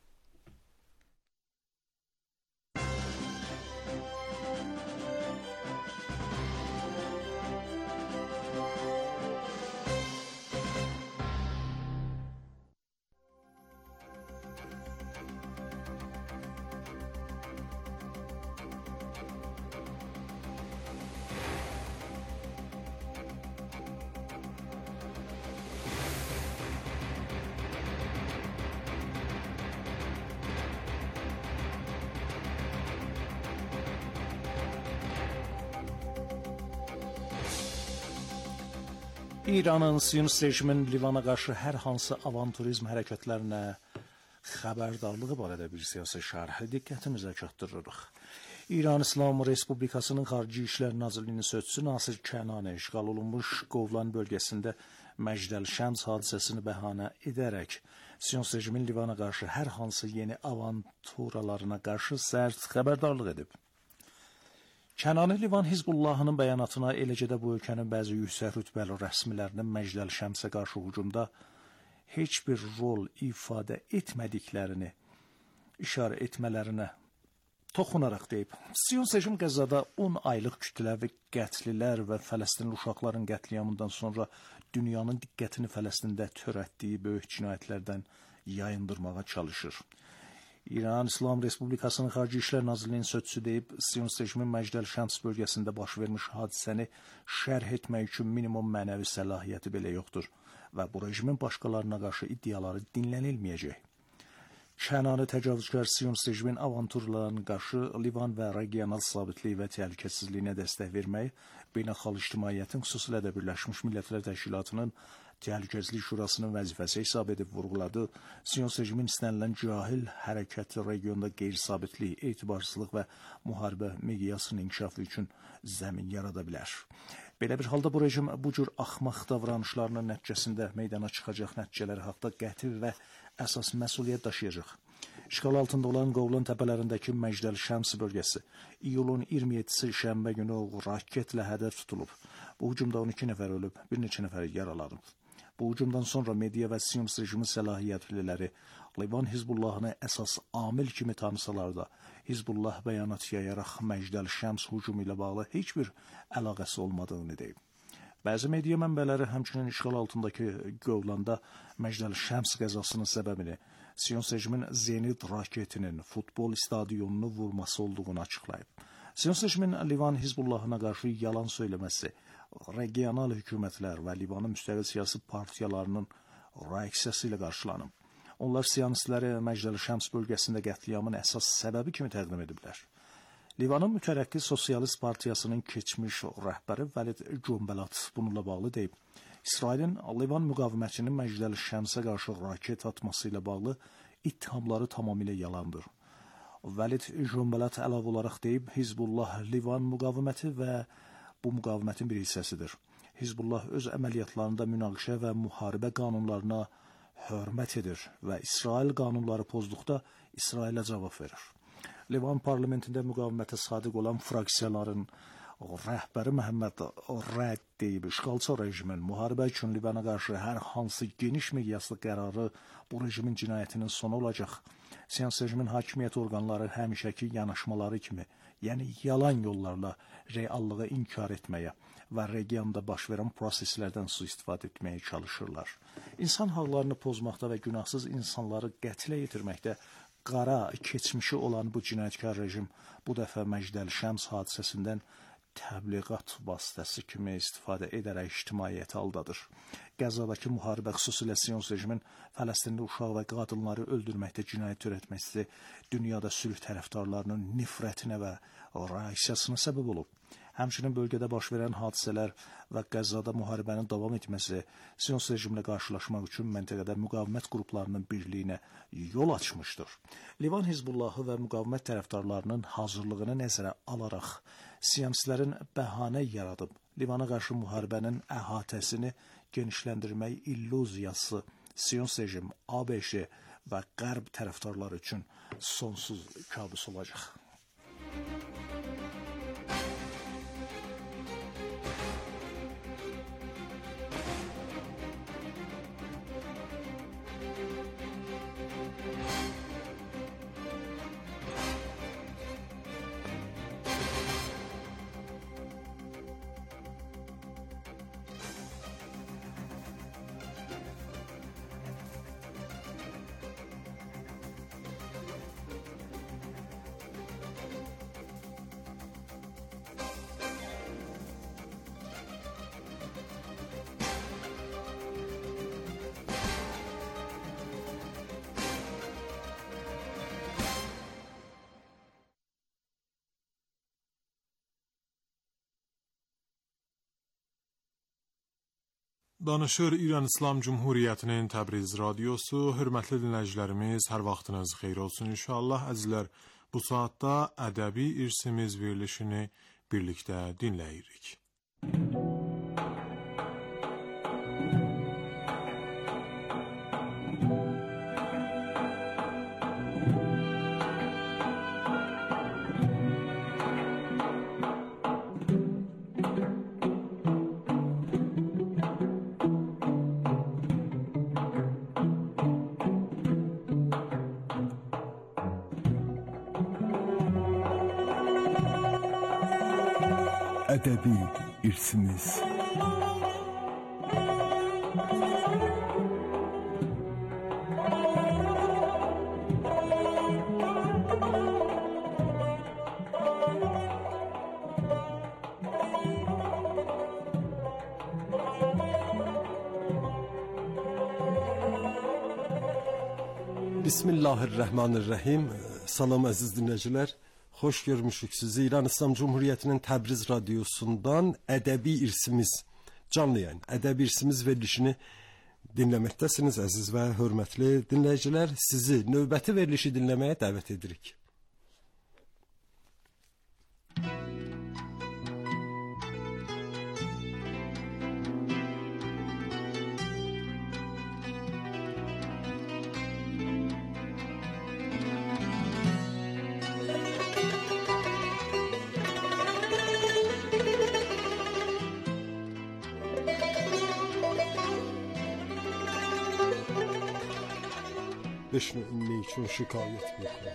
İranın Siyonist rejiminin Livana qarşı hər hansı avanturizm hərəkətlərinə xəbərdarlığı barədə bir siyasi şərhi diqqətimizə çatdırırıq. İran İslam Respublikasının Xarici İşlər Nazirliyinin sözçüsü Nasir Kənani işğal olunmuş Qovlan bölgəsində Məcdəl-Şəms hadisəsini bəhanə edərək Siyonist rejimin Livana qarşı hər hansı yeni avanturalarına qarşı sərt xəbərdarlıq edib. Kənani Livan Hizbullahının bəyanatına, eləcə də bu ölkənin bəzi yüksək rütbəli rəsmilərinin Məcdəl-Şəmsə qarşı hücumda heç bir rol ifadə etmədiklərini işarə etmələrinə toxunaraq deyib. Siyonist rejim Qəzzada 10 aylıq kütləvi qətlilər və Fələstinli uşaqların qətliamından sonra dünyanın diqqətini Fələstində törətdiyi böyük cinayətlərdən yayındırmağa çalışır. İran İslam Respublikasının Xarici İşlər Nazirliyinin sözçüsü deyib, Siyonist rejimin Məcdəl-Şəms bölgəsində baş vermiş hadisəni şərh etmək üçün minimum mənəvi səlahiyyəti belə yoxdur və bu rejimin başqalarına qarşı iddiaları dinlənilməyəcək. Kənani təcavüzkar Siyonist rejimin avanturlarına qarşı Livan və regional sabitlik və təhlükəsizliyinə dəstək verməyi beynəlxalq ictimaiyyətin, xüsusilə də Birləşmiş Millətlər Təşkilatının Təhlükəsizlik Şurasının vəzifəsi hesab edib vurğuladı. Siyonist rejimin istənilən cahil hərəkəti regionda qeyri-sabitlik, etibarsızlıq və müharibə miqyasının inkişafı üçün zəmin yarada bilər. Belə bir halda bu rejim bu cür axmaq davranışlarının nəticəsində meydana çıxacaq nəticələri haqda qəti və əsas məsuliyyət daşıyacaq. İşğal altında olan Qovlan təpələrindəki Məcdəl-Şəms bölgəsi iyulun 27-si şənbə günü raketlə hədəf tutulub. Bu hücumda 12 nəfər ölüb, bir neçə nəfər yaralanıb. Bu hücumdan sonra media və Siyonist rejimin səlahiyyətliləri Livan Hizbullahını əsas amil kimi tanısalar da, Hizbullah bəyanat yayaraq Məcdəl-Şəms hücumu ilə bağlı heç bir əlaqəsi olmadığını deyib. Bəzi media mənbələri həmçinin işğal altındakı Qovlanda Məcdəl-Şəms qəzasının səbəbini Siyonist rejimin Zenit raketinin futbol stadionunu vurması olduğunu açıqlayıb. Siyonist rejimin Livan Hizbullahına qarşı yalan söyləməsi, regional hökumətlər və Livanın müstəqil siyasi partiyalarının reaksiyası ilə qarşılanıb. Onlar siyonistləri Məcdəl-Şəms bölgəsində qətliamın əsas səbəbi kimi təqdim ediblər. Livanın Mütərəqqi Sosialist Partiyasının keçmiş rəhbəri Vəlid Cumbelat bununla bağlı deyib. İsrailin Livan müqavimətinin Məcdəl-Şəmsə qarşı raket atması ilə bağlı ittihamları tamamilə yalandır. Vəlid Cumbelat əlavə olaraq deyib, Hizbullah Livan müqaviməti və bu müqavimətin bir hissəsidir. Hizbullah öz əməliyyatlarında münaqişə və müharibə qanunlarına hörmət edir və İsrail qanunları pozduqda İsrailə cavab verir. Livan parlamentində müqavimətə sadiq olan fraksiyaların rəhbəri Məhəmməd rədd deyib işğalçı rejimin müharibə üçün Livana qarşı hər hansı geniş miqyaslı qərarı bu rejimin cinayətinin sonu olacaq. Siyasi rejimin hakimiyyət orqanları həmişəki yanaşmaları kimi, yəni yalan yollarla reallığı inkar etməyə və regionda baş verən proseslərdən sui-istifadə etməyə çalışırlar. İnsan haqlarını pozmaqda və günahsız insanları qətlə yetirməkdə qara keçmişi olan bu cinayətkar rejim bu dəfə Məjdəli Şəms hadisəsindən təbliğat vasitəsi kimi istifadə edərək ictimaiyyəti aldadır. Qəzzadakı müharibə, xüsusilə Siyonist rejimin Fələstində uşaq və qadınları öldürməkdə cinayət törətməsi dünyada sülh tərəfdarlarının nifrətinə və reaksiyasına səbəb olub. Həmçinin bölgədə baş verən hadisələr və Qəzzada müharibənin davam etməsi Siyonist rejimlə qarşılaşmaq üçün məntəqədə müqavimət qruplarının birliyinə yol açmışdır. Livan Hizbullahı və müqavimət tərəfdarlarının hazırlığını nəzərə alaraq siyonistlərin bəhanə yaradıb Livana qarşı müharibənin əhatəsini genişləndirmək illüziyası Siyonist rejim, ABŞ və Qərb tərəfdarları üçün sonsuz kabus olacaq. Danışır İran İslam Cumhuriyyətinin Təbriz radiosu. Hörmətli dinləyicilərimiz, hər vaxtınız xeyir olsun inşallah. Əzizlər, bu saatda ədəbi irsimiz verilişini birlikdə dinləyirik. Ədəbi irsimiz. Bismillahirrahmanirrahim. Salam əziz dinləyicilər. Xoş görmüşük sizi. İran İslam Cumhuriyyətinin Təbriz radiosundan ədəbi irsimiz canlı yayın, ədəbi irsimiz verilişini dinləməkdəsiniz əziz və hörmətli dinləyicilər. Sizi növbəti verilişi dinləməyə dəvət edirik. بشنو چون شکایت میکنم.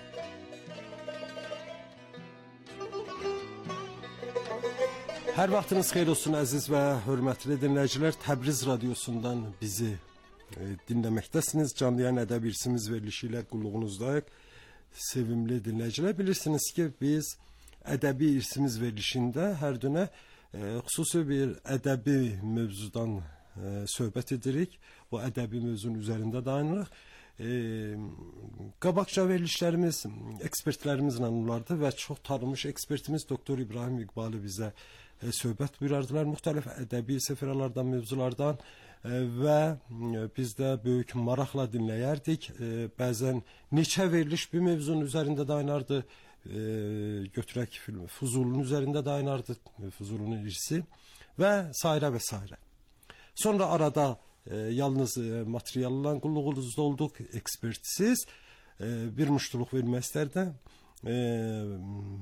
Hər vaxtınız xeyir olsun əziz və hörmətli dinləyicilər. Təbriz radiosundan bizi dinləməkdəsiniz. Canlı yayın ədəbi irsimiz verilişi ilə qulluğunuzdayıq. Sevimli dinləyicilər, bilirsiniz ki, biz ədəbi irsimiz verilişində hər dönə xüsusi bir ədəbi mövzudan söhbət edirik. Bu ədəbi mövzunun üzərində dayanırıq. Qabaqca verilişlərimiz ekspertlərimizlə olardı və çox tanınmış ekspertimiz Doktor İbrahim İqbalı bizə söhbət buyurardılar müxtəlif ədəbi səfərlərdən, mövzulardan və biz də böyük maraqla dinləyərdik. Bəzən neçə veriliş bir mövzunun üzərində dayanardı. Götürək Fuzulunun üzərində dayanardı, Fuzulunun irsi və sairə və sairə. Sonra arada yalnız materiallan qulluğunuzda olduq, ekspertsiz bir müştuluq vermək istərdim.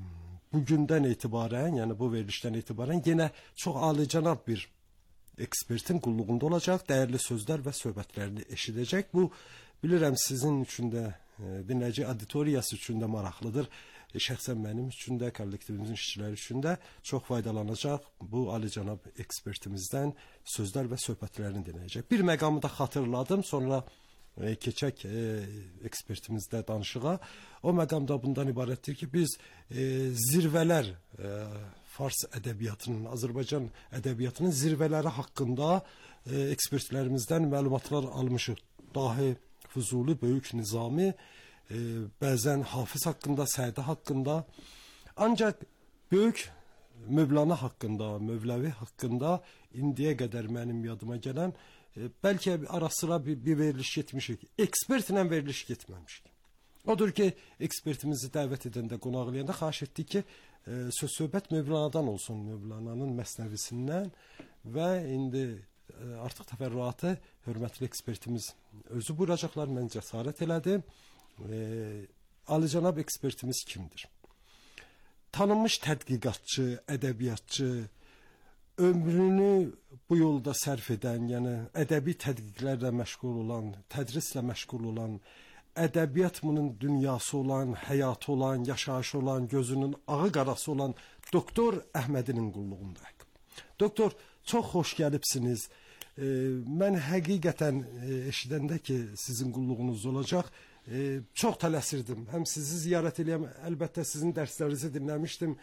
bugündən etibarən, yəni bu verilişdən etibarən yenə çox alicənab bir ekspertin qulluğunda olacaq, dəyərli sözlər və söhbətlərini eşidəcək. Bu bilirəm sizin üçün də, dinləyici auditoriyası üçün də maraqlıdır. Şəxsən mənim üçün də, kollektivimizin işçiləri üçün də çox faydalanacaq bu alicənab ekspertimizdən sözlər və söhbətlərini dinləyəcək. Bir məqamı da xatırladım, sonra keçək ekspertimizdə danışığa. O məqam da bundan ibarətdir ki, biz zirvələr, Fars ədəbiyyatının, Azərbaycan ədəbiyyatının zirvələri haqqında ekspertlərimizdən məlumatlar almışıq. Dahi Füzuli, Böyük Nizami, bəzən Hafiz haqqında, Sədi haqqında, ancaq Böyük Mövlana haqqında, Mövləvi haqqında indiyə qədər mənim yadıma gələn, bəlkə ara sıra bir veriliş getmişik. Ekspertlə veriliş getməmişik. Odur ki, ekspertimizi dəvət edəndə, qonaq eləyəndə xahiş etdik ki, söz-söhbət Mövlanadan olsun, Mövlananın məsnəvisindən və indi artıq təfərrüatı hörmətli ekspertimiz özü buyuracaqlar, mən cəsarət elədim. Alicənab ekspertimiz kimdir? Tanınmış tədqiqatçı, ədəbiyyatçı, ömrünü bu yolda sərf edən, yəni ədəbi tədqiqlərlə məşğul olan, tədrislə məşğul olan, ədəbiyyat bunun dünyası olan, həyatı olan, yaşayışı olan, gözünün ağı qarası olan Doktor Əhmədinin qulluğundayıq. Doktor, çox xoş gəlibsiniz. Mən həqiqətən eşidəndə ki, sizin qulluğunuz olacaq, çox tələsirdim. Həm sizi ziyarət eləyəm, əlbəttə sizin dərslərinizi dinləmişdim.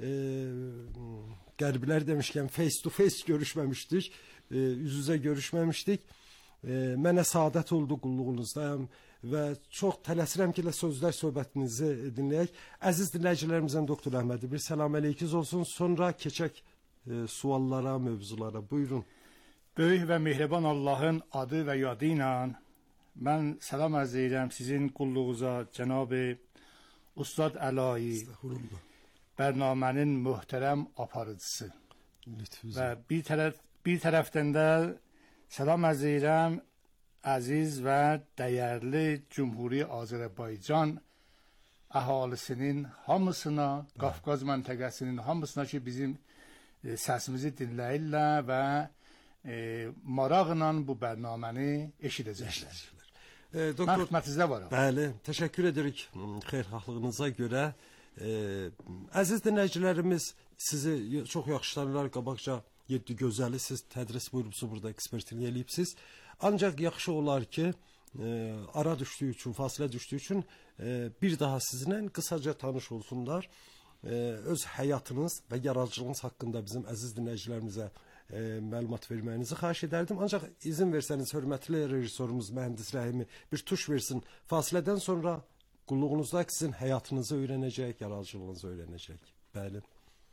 Qərblər demişkən face to face görüşməmişdik, üz-üzə görüşməmişdik. Mənə saadət oldu qulluğunuzdayım və çox tələsirəm ki, sözlər söhbətinizi dinləyək. Əziz dinləyicilərimizdən Doktor Əhmədi bir salam əleykiz olsun. Sonra keçək suallara, mövzulara. Buyurun. Böyük və mehriban Allahın adı və yadı ilə mən salam arz edirəm sizin qulluğunuza, Cənab-ı Ustad Əlayi, bərnamənin möhtərəm aparıcısı. Və bir tərəfdən də salam arz edirəm əziz və dəyərli Cümhuri Azərbaycan əhalisinin hamısına, Qafqaz məntəqəsinin hamısına ki, bizim səsimizi dinləyirlər və maraqla bu bərnaməni eşidəcəklər. Doktor, xidmətinizdə varam. Bəli, təşəkkür edirik xeyirxahlığınıza görə. Əziz dinləyicilərimiz sizi çox yaxşı tanırlar. Qabaqca 7 gözəli siz tədris buyurubsuz, burada ekspertlik eləyibsiz. Ancaq yaxşı olar ki, ara düşdüyü üçün, fasilə düşdüyü üçün bir daha sizinlə qısaca tanış olsunlar. Öz həyatınız və yaradıcılığınız haqqında bizim əziz dinləyicilərimizə məlumat verməyinizi xahiş edərdim. Ancaq izin versəniz, hörmətli rejissorumuz mühəndis Rəhimi bir tuş versin. Fasilədən sonra qulluğunuzda sizin həyatınızı öyrənəcək, yaradıcılığınızı öyrənəcək. Bəli.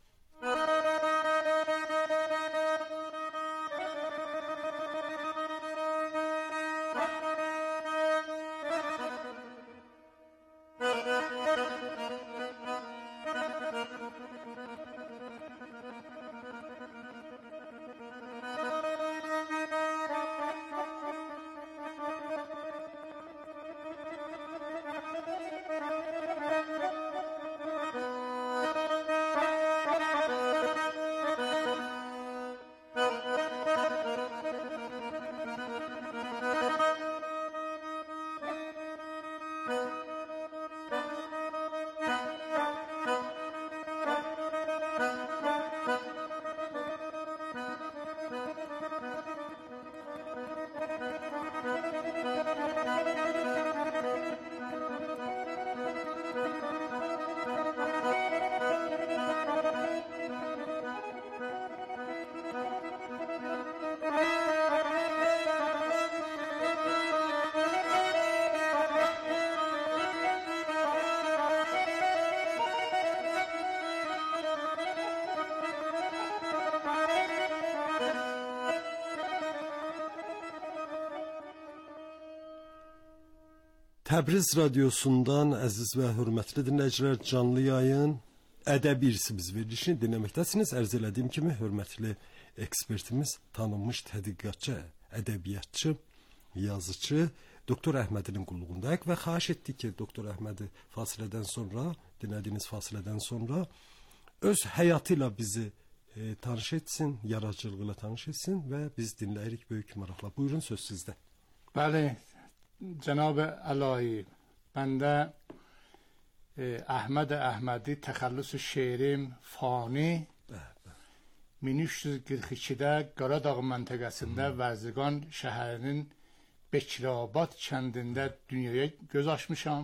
Təbriz radiosundan əziz və hörmətli dinləyicilər, canlı yayın ədəbi irsimiz verilişini dinləməkdəsiniz. Ərz elədiyim kimi hörmətli ekspertimiz, tanınmış tədqiqatçı, ədəbiyyatçı, yazıcı Doktor Əhmədinin qulluğundayıq və xahiş etdik ki, Doktor Əhmədi fasilədən sonra, dinlədiyiniz fasilədən sonra öz həyatı ilə bizi tanış etsin, yaradıcılığı ilə tanış etsin və biz dinləyirik böyük maraqla. Buyurun, söz sizdə. Bəli, Cənab-ı Əlahi, bəndə Əhməd Əhmədi təxəllüs şeirim fani 1342-də Qaradağ məntəqəsində Vərzəgan şəhərinin Bekirabad kəndində dünyaya göz açmışam.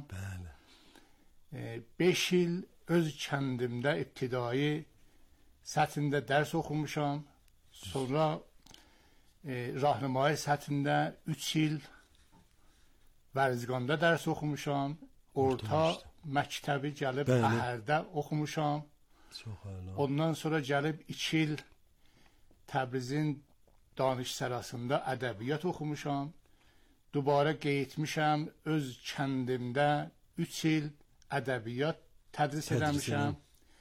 Bəli. 5 il öz kəndimdə ibtidai səthində dərs oxumuşam. Sonra rahnamai səthində 3 il Vərzəganda dərs oxumuşam. Orta məktəbi gəlib Əhərdə oxumuşam. Ondan sonra gəlib 2 il Təbrizin Danışsərasında ədəbiyyat oxumuşam. Dubara qeytmişəm, öz kəndimdə 3 il ədəbiyyat tədris eləmişəm.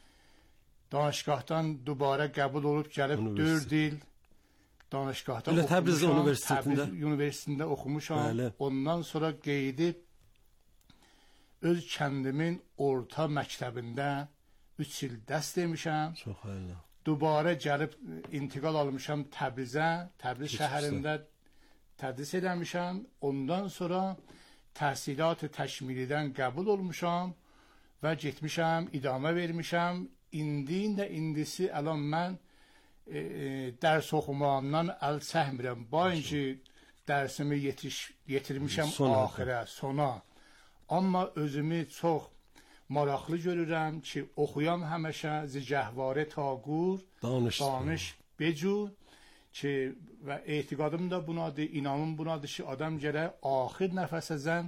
Danışgahdan dubara qəbul olub gəlib 4 il danışgahda oxumuşam. Təbriz Universitetində. Təbriz Universitetində oxumuşam. Bəli. Ondan sonra qeydib öz kəndimin orta məktəbində 3 il dərs demişəm. Çox əla. Dubara gəlib intiqal almışam Təbrizə, Təbriz şəhərində tədris eləmişəm. Ondan sonra təhsilat təkmilidən qəbul olmuşam və getmişəm, idamə vermişəm. İndisi əlan mən dərs oxumağımdan əl çəkmirəm. Bainki dərsimi yetirmişəm axirə, sona. Amma özümü çox maraqlı görürəm ki, oxuyam həməşə zigəhvarə taqur, danış becur ki, və etiqadım da bunadır, inanım bunadır ki, adam gərək axir nəfəsəzən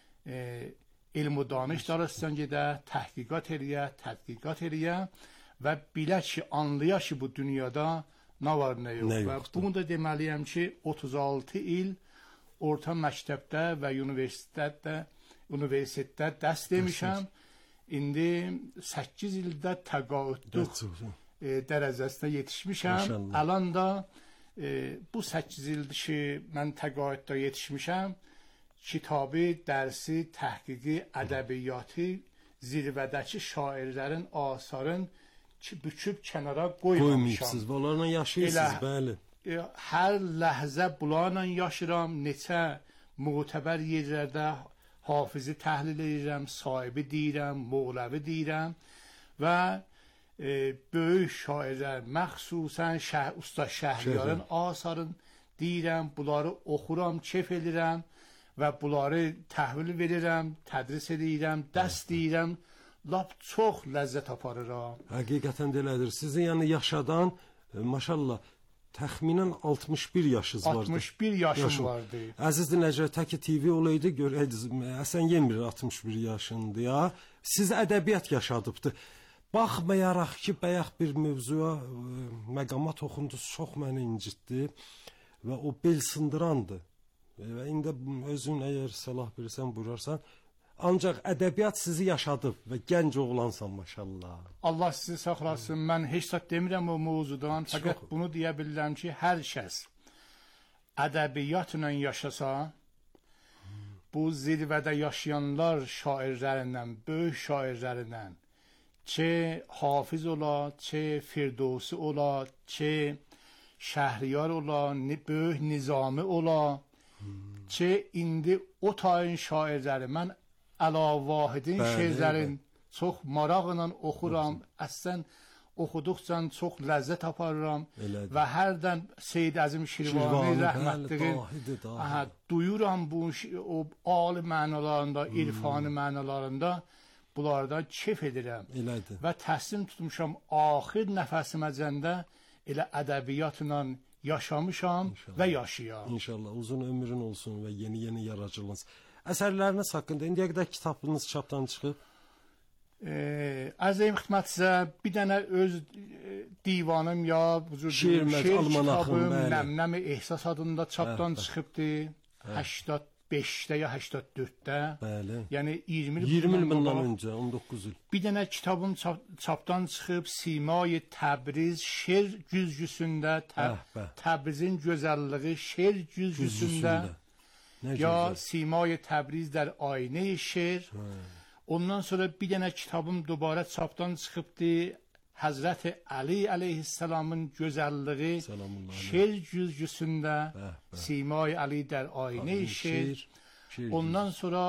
elm و دانش darısından gedə, təhqiqat eləyə və bilə ki, anlaya ki, bu dünyada nə var, nə yox. Və bunu da deməliyəm ki, 36 il orta məktəbdə və universitetdə dərs demişəm. İndi 8 ildə təqaüddlük dərəcəsinə yetişmişəm. Əlan da bu 8 ildir ki, mən təqaüddə yetişmişəm. Kitabı, dərsi, təhqiqi, ədəbiyyatı, zirvədəki şairlərin, asarın büküb kənara qoymamışam. Bunlarla yaşayırsınız, bəli. Hər ləhzə bunlarla yaşıram, neçə mütəbər yerlərdə hafizi təhlil edirəm, sahibi deyirəm, moğləvi deyirəm və böyük şairlər, məxsusən Usta Şəhriyarın asarın deyirəm, bunları oxuram, kef edirəm və bunları təhvil verirəm, tədris edirəm, dərs deyirəm, lap çox ləzzət aparıram. Həqiqətən də elədir. Sizin yəni yaşadan, maşallah, təxminən 61 yaşınız vardı. 61 yaşım vardı. Əziz dinləyicilər, təki TV olaydı, görəydiniz, Həsən yemir 61 yaşındır ya. Siz ədəbiyyat yaşadıbdı. Baxmayaraq ki, bayaq bir mövzuya məqama toxundunuz, çox məni incitdi və o bel sındırandı. Və indi özün əgər səlah bilirsən, buyurarsan, ancaq ədəbiyyat sizi yaşadıb və gənc oğlansan, maşallah. Allah sizi saxlasın. Mən heç saat demirəm o mövzudan, fəqət bunu deyə bilirəm ki, hər kəs ədəbiyyatla yaşasa, bu zirvədə yaşayanlar şairlərindən, böyük şairlərindən, ki Hafiz ola, ki Firdevsi ola, ki Şəhriyar ola, böyük Nizami ola, ki indi o tayın şairləri, mən Əla-Vahidin şeirlərin çox maraqla oxuram, əslən oxuduqca çox ləzzət aparıram və hərdən Seyyid Əzim Şirvani rəhmətliyin duyuram bu o ali mənalarında, irfani mənalarında, bunlardan kef edirəm və təslim tutmuşam axir nəfəsiməcəndə elə ədəbiyyatla yaşamışam və yaşayam. İnşallah uzun ömrün olsun və yeni yaradıcılığınız. Əsərləriniz haqqında indiyə qədər kitabınız çapdan çıxıb? Əzəyim xidmətinizə bir dənə öz divanım ya şeir kitabım Nəmnəm-i Ehsas adında çapdan çıxıbdı. 85-də ya 84-də. Bəli. Yəni 20 il bundan öncə, 19 il. Bir dənə kitabım çapdan çıxıb Simay Təbriz şeir güzgüsündə, Təbrizin gözəlliyi şeir güzgüsündə. Ya Simay Təbriz در آینه şeir. Ondan sonra bir dənə kitabım dubara çapdan çıxıbdı. Həzrəti Əli əleyhissalamın gözəlliyi şeir güzgüsündə Simay Əli der ayne şeir. Ondan sonra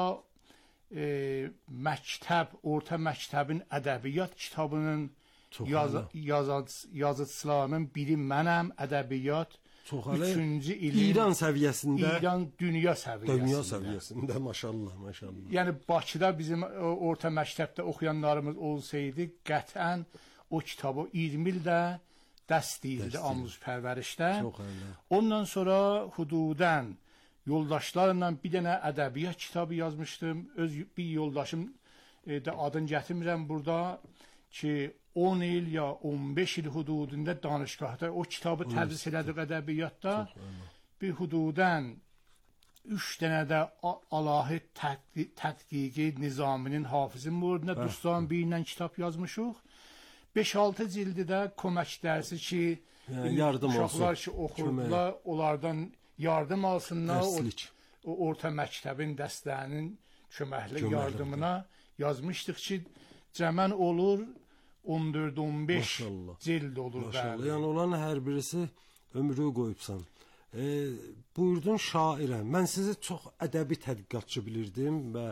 məktəb, orta məktəbin ədəbiyyat kitabının yazıçılarının biri mənəm, ədəbiyyat. Üçüncü ilin İran səviyyəsində, İran dünya səviyyəsində, maşallah, maşallah. Yəni Bakıda bizim orta məktəbdə oxuyanlarımız olsaydı, qətlən o kitabı 20 ildə dəst deyildi amuz pərvərişdə. Ondan sonra hududən yoldaşlarla bir dənə ədəbiyyat kitabı yazmışdım. Bir yoldaşım da adını gətirmirəm burada ki 10 il ya 15 il hududunda danışgahda o kitabı tədris elədik ədəbiyyatda. Bir hududən 3 dənə də alahi tədqiqi Nizaminin Hafizin murduna Dostan birindən kitab yazmışıq. 5-6 cildi də kömək dərsi ki, uşaqlar ki oxurdular, onlardan yardım alsınlar, o orta məktəbin dəstlərinin köməkli yardımına yazmışdıq ki, cəmən olur 14-15 cild olur. Maşallah, yəni olan hər birisi ömrü qoyubsan. Buyurdun şairəm. Mən sizi çox ədəbi tədqiqatçı bilirdim və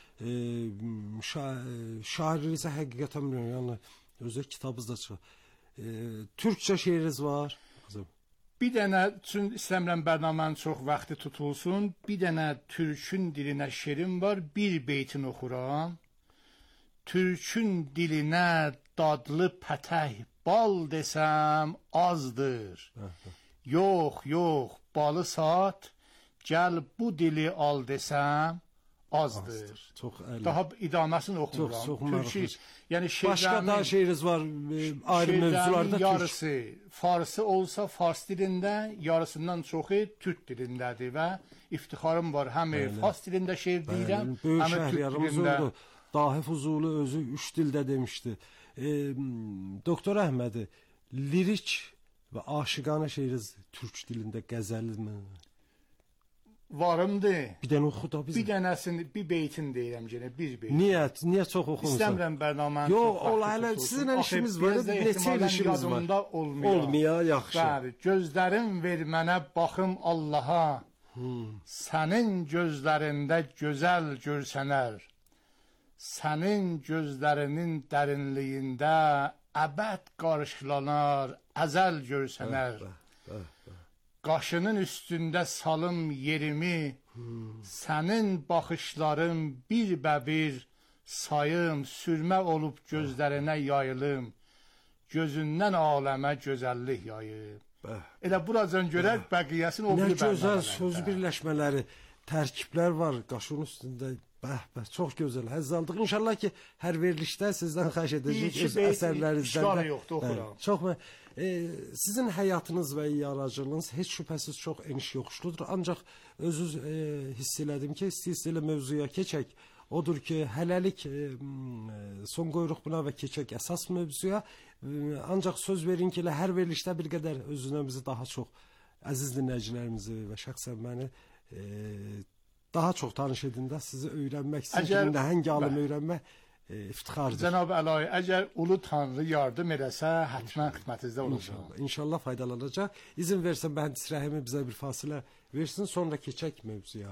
şairinizi həqiqətən bilirəm. Yəni, özü kitabınız da çox. Türkçə şeiriniz var. Bir dənə, üçün istəmirəm bərnamənin çox vaxtı tutulsun, bir dənə türkün dilinə şeirim var, bir beytin oxuram. Türkün dilinə dadlı pətək bal desəm azdır. Yox, yox, balı sat, gəl bu dili al desəm azdır. Daha idaməsini oxumuram. Çox maraqlı. Yəni başqa da şeiriniz var ayrı mövzularda. Yarısı farsı olsa fars dilində, yarısından çoxu türk dilindədir və iftixarım var. Həm fars dilində şeir deyirəm, həm türk dilində. Dahi Fuzuli özü 3 dildə demişdi. Doktor Əhmədi, lirik və aşiqanə şeiriniz türk dilində qəzəlmi? Varımdır. Bir dənə oxu da bizim. Bir dənəsini, bir beytin deyirəm yenə, bir beyt. Niyə çox oxumusan? İstəmirəm bərnamənin. Yox, hələ sizin işimiz var, neçə il işimiz var. Olmuyor, yaxşı. Bəli, gözlərim ver mənə baxım Allaha. Sənin gözlərində gözəl görsənər. Sənin gözlərinin dərinliyində əbəd qarşılanar, əzəl görsənər. Qaşının üstündə salım yerimi, sənin baxışların bir bəbir sayım, sürmə olub gözlərinə yayılım, gözündən aləmə gözəllik yayım. Elə buracan görək, bəqiyyəsini o biri bərnamələrdə. Nə gözəl söz birləşmələri, tərkiblər var qaşının üstündə. Çox gözəl, həzz aldıq. İnşallah ki, hər verilişdə sizdən xahiş edəcək öz əsərlərinizdən də. Çox sizin həyatınız və yaradıcılığınız heç şübhəsiz çox eniş yoxuşludur. Ancaq özünüz hiss elədim ki, istəyirsiz mövzuya keçək. Odur ki, hələlik son qoyuruq buna və keçək əsas mövzuya. Ancaq söz verin ki, hər verilişdə bir qədər özünüzü daha çox əziz dinləyicilərimizi və şəxsən məni daha çox tanış edində, sizi öyrənmək, sizin nəhəng alım öyrənmək iftixardır. Cənab Əlayi, əgər ulu Tanrı yardım edəsə, hətmən xidmətinizdə olacaq. İnşallah faydalanacaq. İzin versin, mühəndis Rəhimi bizə bir fasilə versin, sonra keçək mövzuya.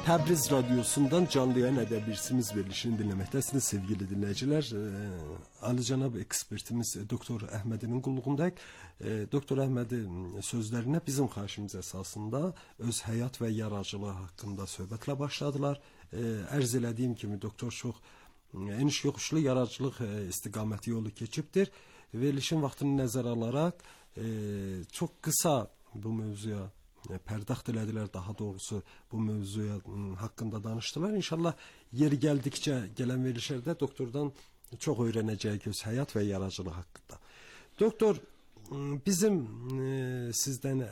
Təbriz Radyosu'ndan canlı yayın edebilirsiniz verilişini dinlemektesiniz sevgili dinleyiciler. Ali Cənab ekspertimiz Doktor Əhmədin qulluğundayıq. Doktor Əhmədin sözlerine bizim xahişimiz esasında öz həyat ve yaradıcılığı hakkında söhbətlə başladılar. Ərz elədiyim kimi doktor çox eniş yoxuşlu yaradıcılıq istiqaməti yolu keçibdir. Verilişin vaxtını nəzərə alaraq çok kısa bu mövzuya pərdaxt elədilər, daha doğrusu bu mövzuya haqqında danışdılar. İnşallah yeri gəldikcə gələn verilişlərdə doktordan çox öyrənəcəyik öz həyat və yaradıcılığı haqqında. Doktor, bizim sizdən